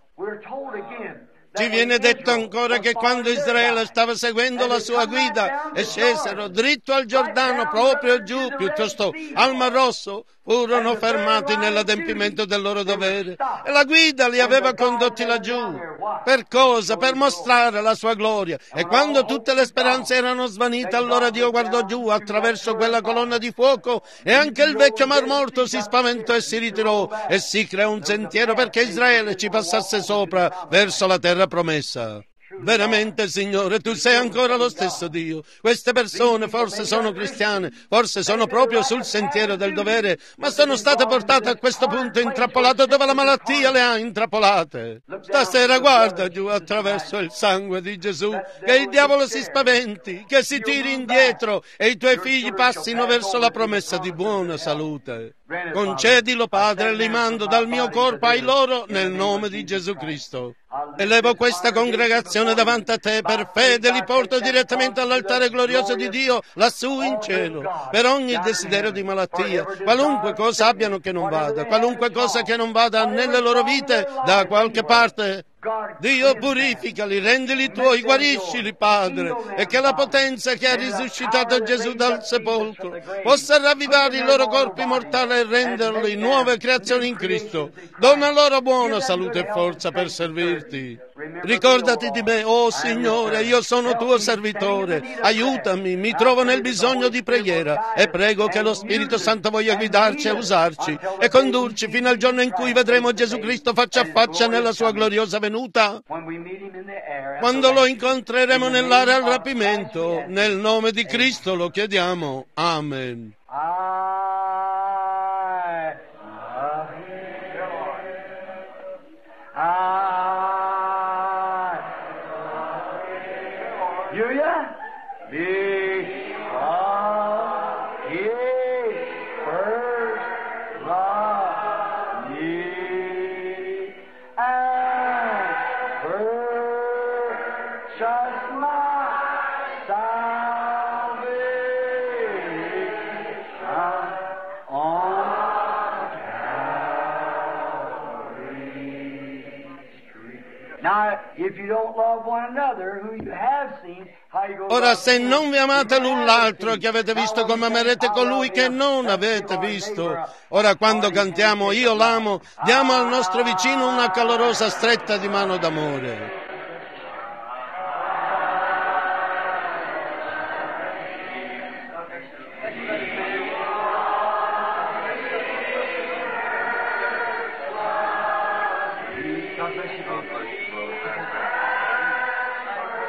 Ci viene detto ancora che quando Israele stava seguendo la sua guida e scesero dritto al Giordano, proprio giù, piuttosto al Mar Rosso, furono fermati nell'adempimento del loro dovere. E la guida li aveva condotti laggiù. Per cosa? Per mostrare la sua gloria. E quando tutte le speranze erano svanite, allora Dio guardò giù attraverso quella colonna di fuoco e anche il vecchio Mar Morto si spaventò e si ritirò e si creò un sentiero perché Israele ci passasse sopra verso la terra promessa. Veramente, Signore, tu sei ancora lo stesso Dio. Queste persone forse sono cristiane, forse sono proprio sul sentiero del dovere, ma sono state portate a questo punto intrappolate dove la malattia le ha intrappolate. Stasera guarda giù attraverso il sangue di Gesù, che il diavolo si spaventi, che si tiri indietro e i tuoi figli passino verso la promessa di buona salute. Concedilo, Padre, li mando dal mio corpo ai loro nel nome di Gesù Cristo. Elevo questa congregazione davanti a te, per fede li porto direttamente all'altare glorioso di Dio lassù in cielo, per ogni desiderio di malattia, qualunque cosa abbiano che non vada, qualunque cosa che non vada nelle loro vite da qualche parte. Dio, purificali, rendili tuoi, guariscili, Padre, e che la potenza che ha risuscitato Gesù dal sepolcro possa ravvivare i loro corpi mortali e renderli nuove creazioni in Cristo. Dona loro buona salute e forza per servirti. Ricordati di me, oh Signore, io sono tuo servitore, aiutami, mi trovo nel bisogno di preghiera e prego che lo Spirito Santo voglia guidarci e usarci e condurci fino al giorno in cui vedremo Gesù Cristo faccia a faccia nella sua gloriosa venuta, quando lo incontreremo nell'area al rapimento. Nel nome di Cristo lo chiediamo. Amen. Hallelujah. Because He first loved me and purchased my salvation on Calvary's tree. Now, if you don't love one another, who you have seen, how you go? Ora, se non vi amate l'un l'altro che avete visto, come amerete colui che non avete visto? Ora, quando cantiamo Io l'amo, diamo al nostro vicino una calorosa stretta di mano d'amore.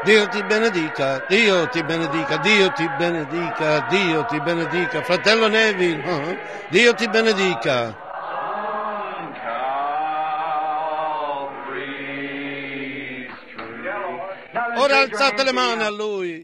Dio ti benedica, Dio ti benedica, Dio ti benedica, Dio ti benedica. Fratello Neville, uh-huh. Dio ti benedica. Ora alzate le mani a Lui.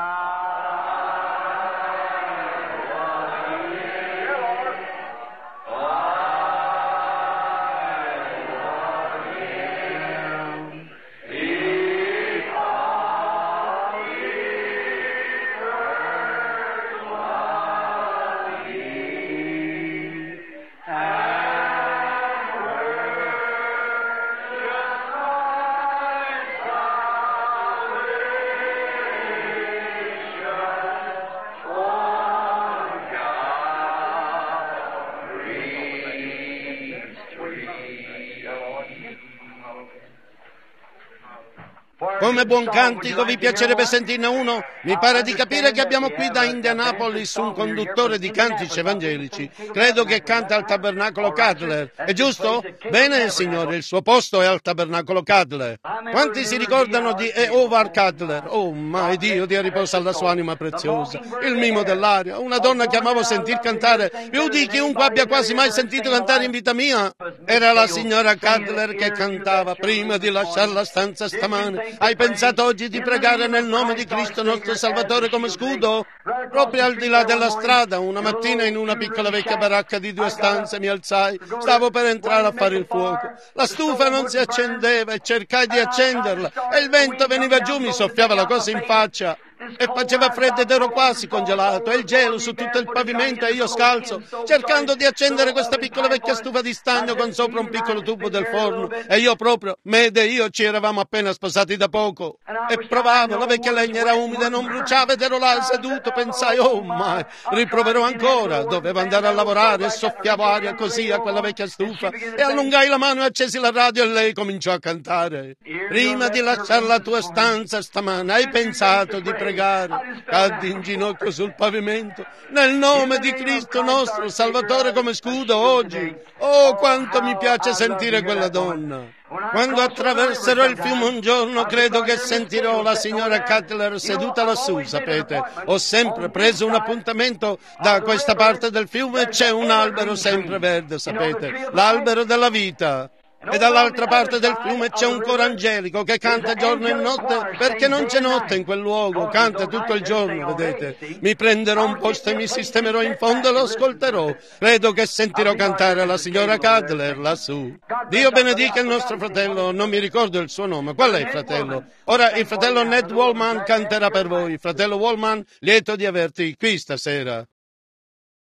Come buon cantico vi piacerebbe sentirne uno? Mi pare di capire che abbiamo qui da Indianapolis un conduttore di cantici evangelici. Credo che canta al Tabernacolo Cutler. È giusto? Bene, signore, il suo posto è al Tabernacolo Cutler. Quanti si ricordano di Howard Cutler? Oh, mai Dio, dia riposo alla sua anima preziosa. Il mimo dell'aria, una donna che amavo sentir cantare, più di chiunque abbia quasi mai sentito cantare in vita mia. Era la signora Cutler che cantava prima di lasciare la stanza stamane. Hai pensato oggi di pregare nel nome di Cristo nostro Salvatore come scudo? Proprio al di là della strada, una mattina in una piccola vecchia baracca di due stanze mi alzai, stavo per entrare a fare il fuoco. La stufa non si accendeva e cercai di accenderla e il vento veniva giù, mi soffiava la cosa in faccia. E faceva freddo ed ero quasi congelato, e il gelo su tutto il pavimento e io scalzo, cercando di accendere questa piccola vecchia stufa di stagno con sopra un piccolo tubo del forno, e io proprio, Mede e io ci eravamo appena sposati da poco, e provavo, la vecchia legna era umida e non bruciava ed ero là seduto, pensai, oh mai, riproverò ancora, dovevo andare a lavorare e soffiavo aria così a quella vecchia stufa, e allungai la mano e accesi la radio e lei cominciò a cantare. Prima di lasciare la tua stanza stamane, hai pensato di pregare? Caddi in ginocchio sul pavimento nel nome di Cristo nostro Salvatore come scudo oggi. Oh, quanto mi piace sentire quella donna. Quando attraverserò il fiume un giorno credo che sentirò la signora Cutler seduta lassù, sapete. Ho sempre preso un appuntamento da questa parte del fiume e c'è un albero sempre verde, sapete, l'albero della vita. E dall'altra parte del fiume c'è un coro angelico che canta giorno e notte, perché non c'è notte in quel luogo, canta tutto il giorno, vedete. Mi prenderò un posto e mi sistemerò in fondo e lo ascolterò. Credo che sentirò cantare la signora Cutler lassù. Dio benedica il nostro fratello, non mi ricordo il suo nome. Qual è il fratello? Ora il fratello Ned Wallman canterà per voi. Fratello Wallman, lieto di averti qui stasera.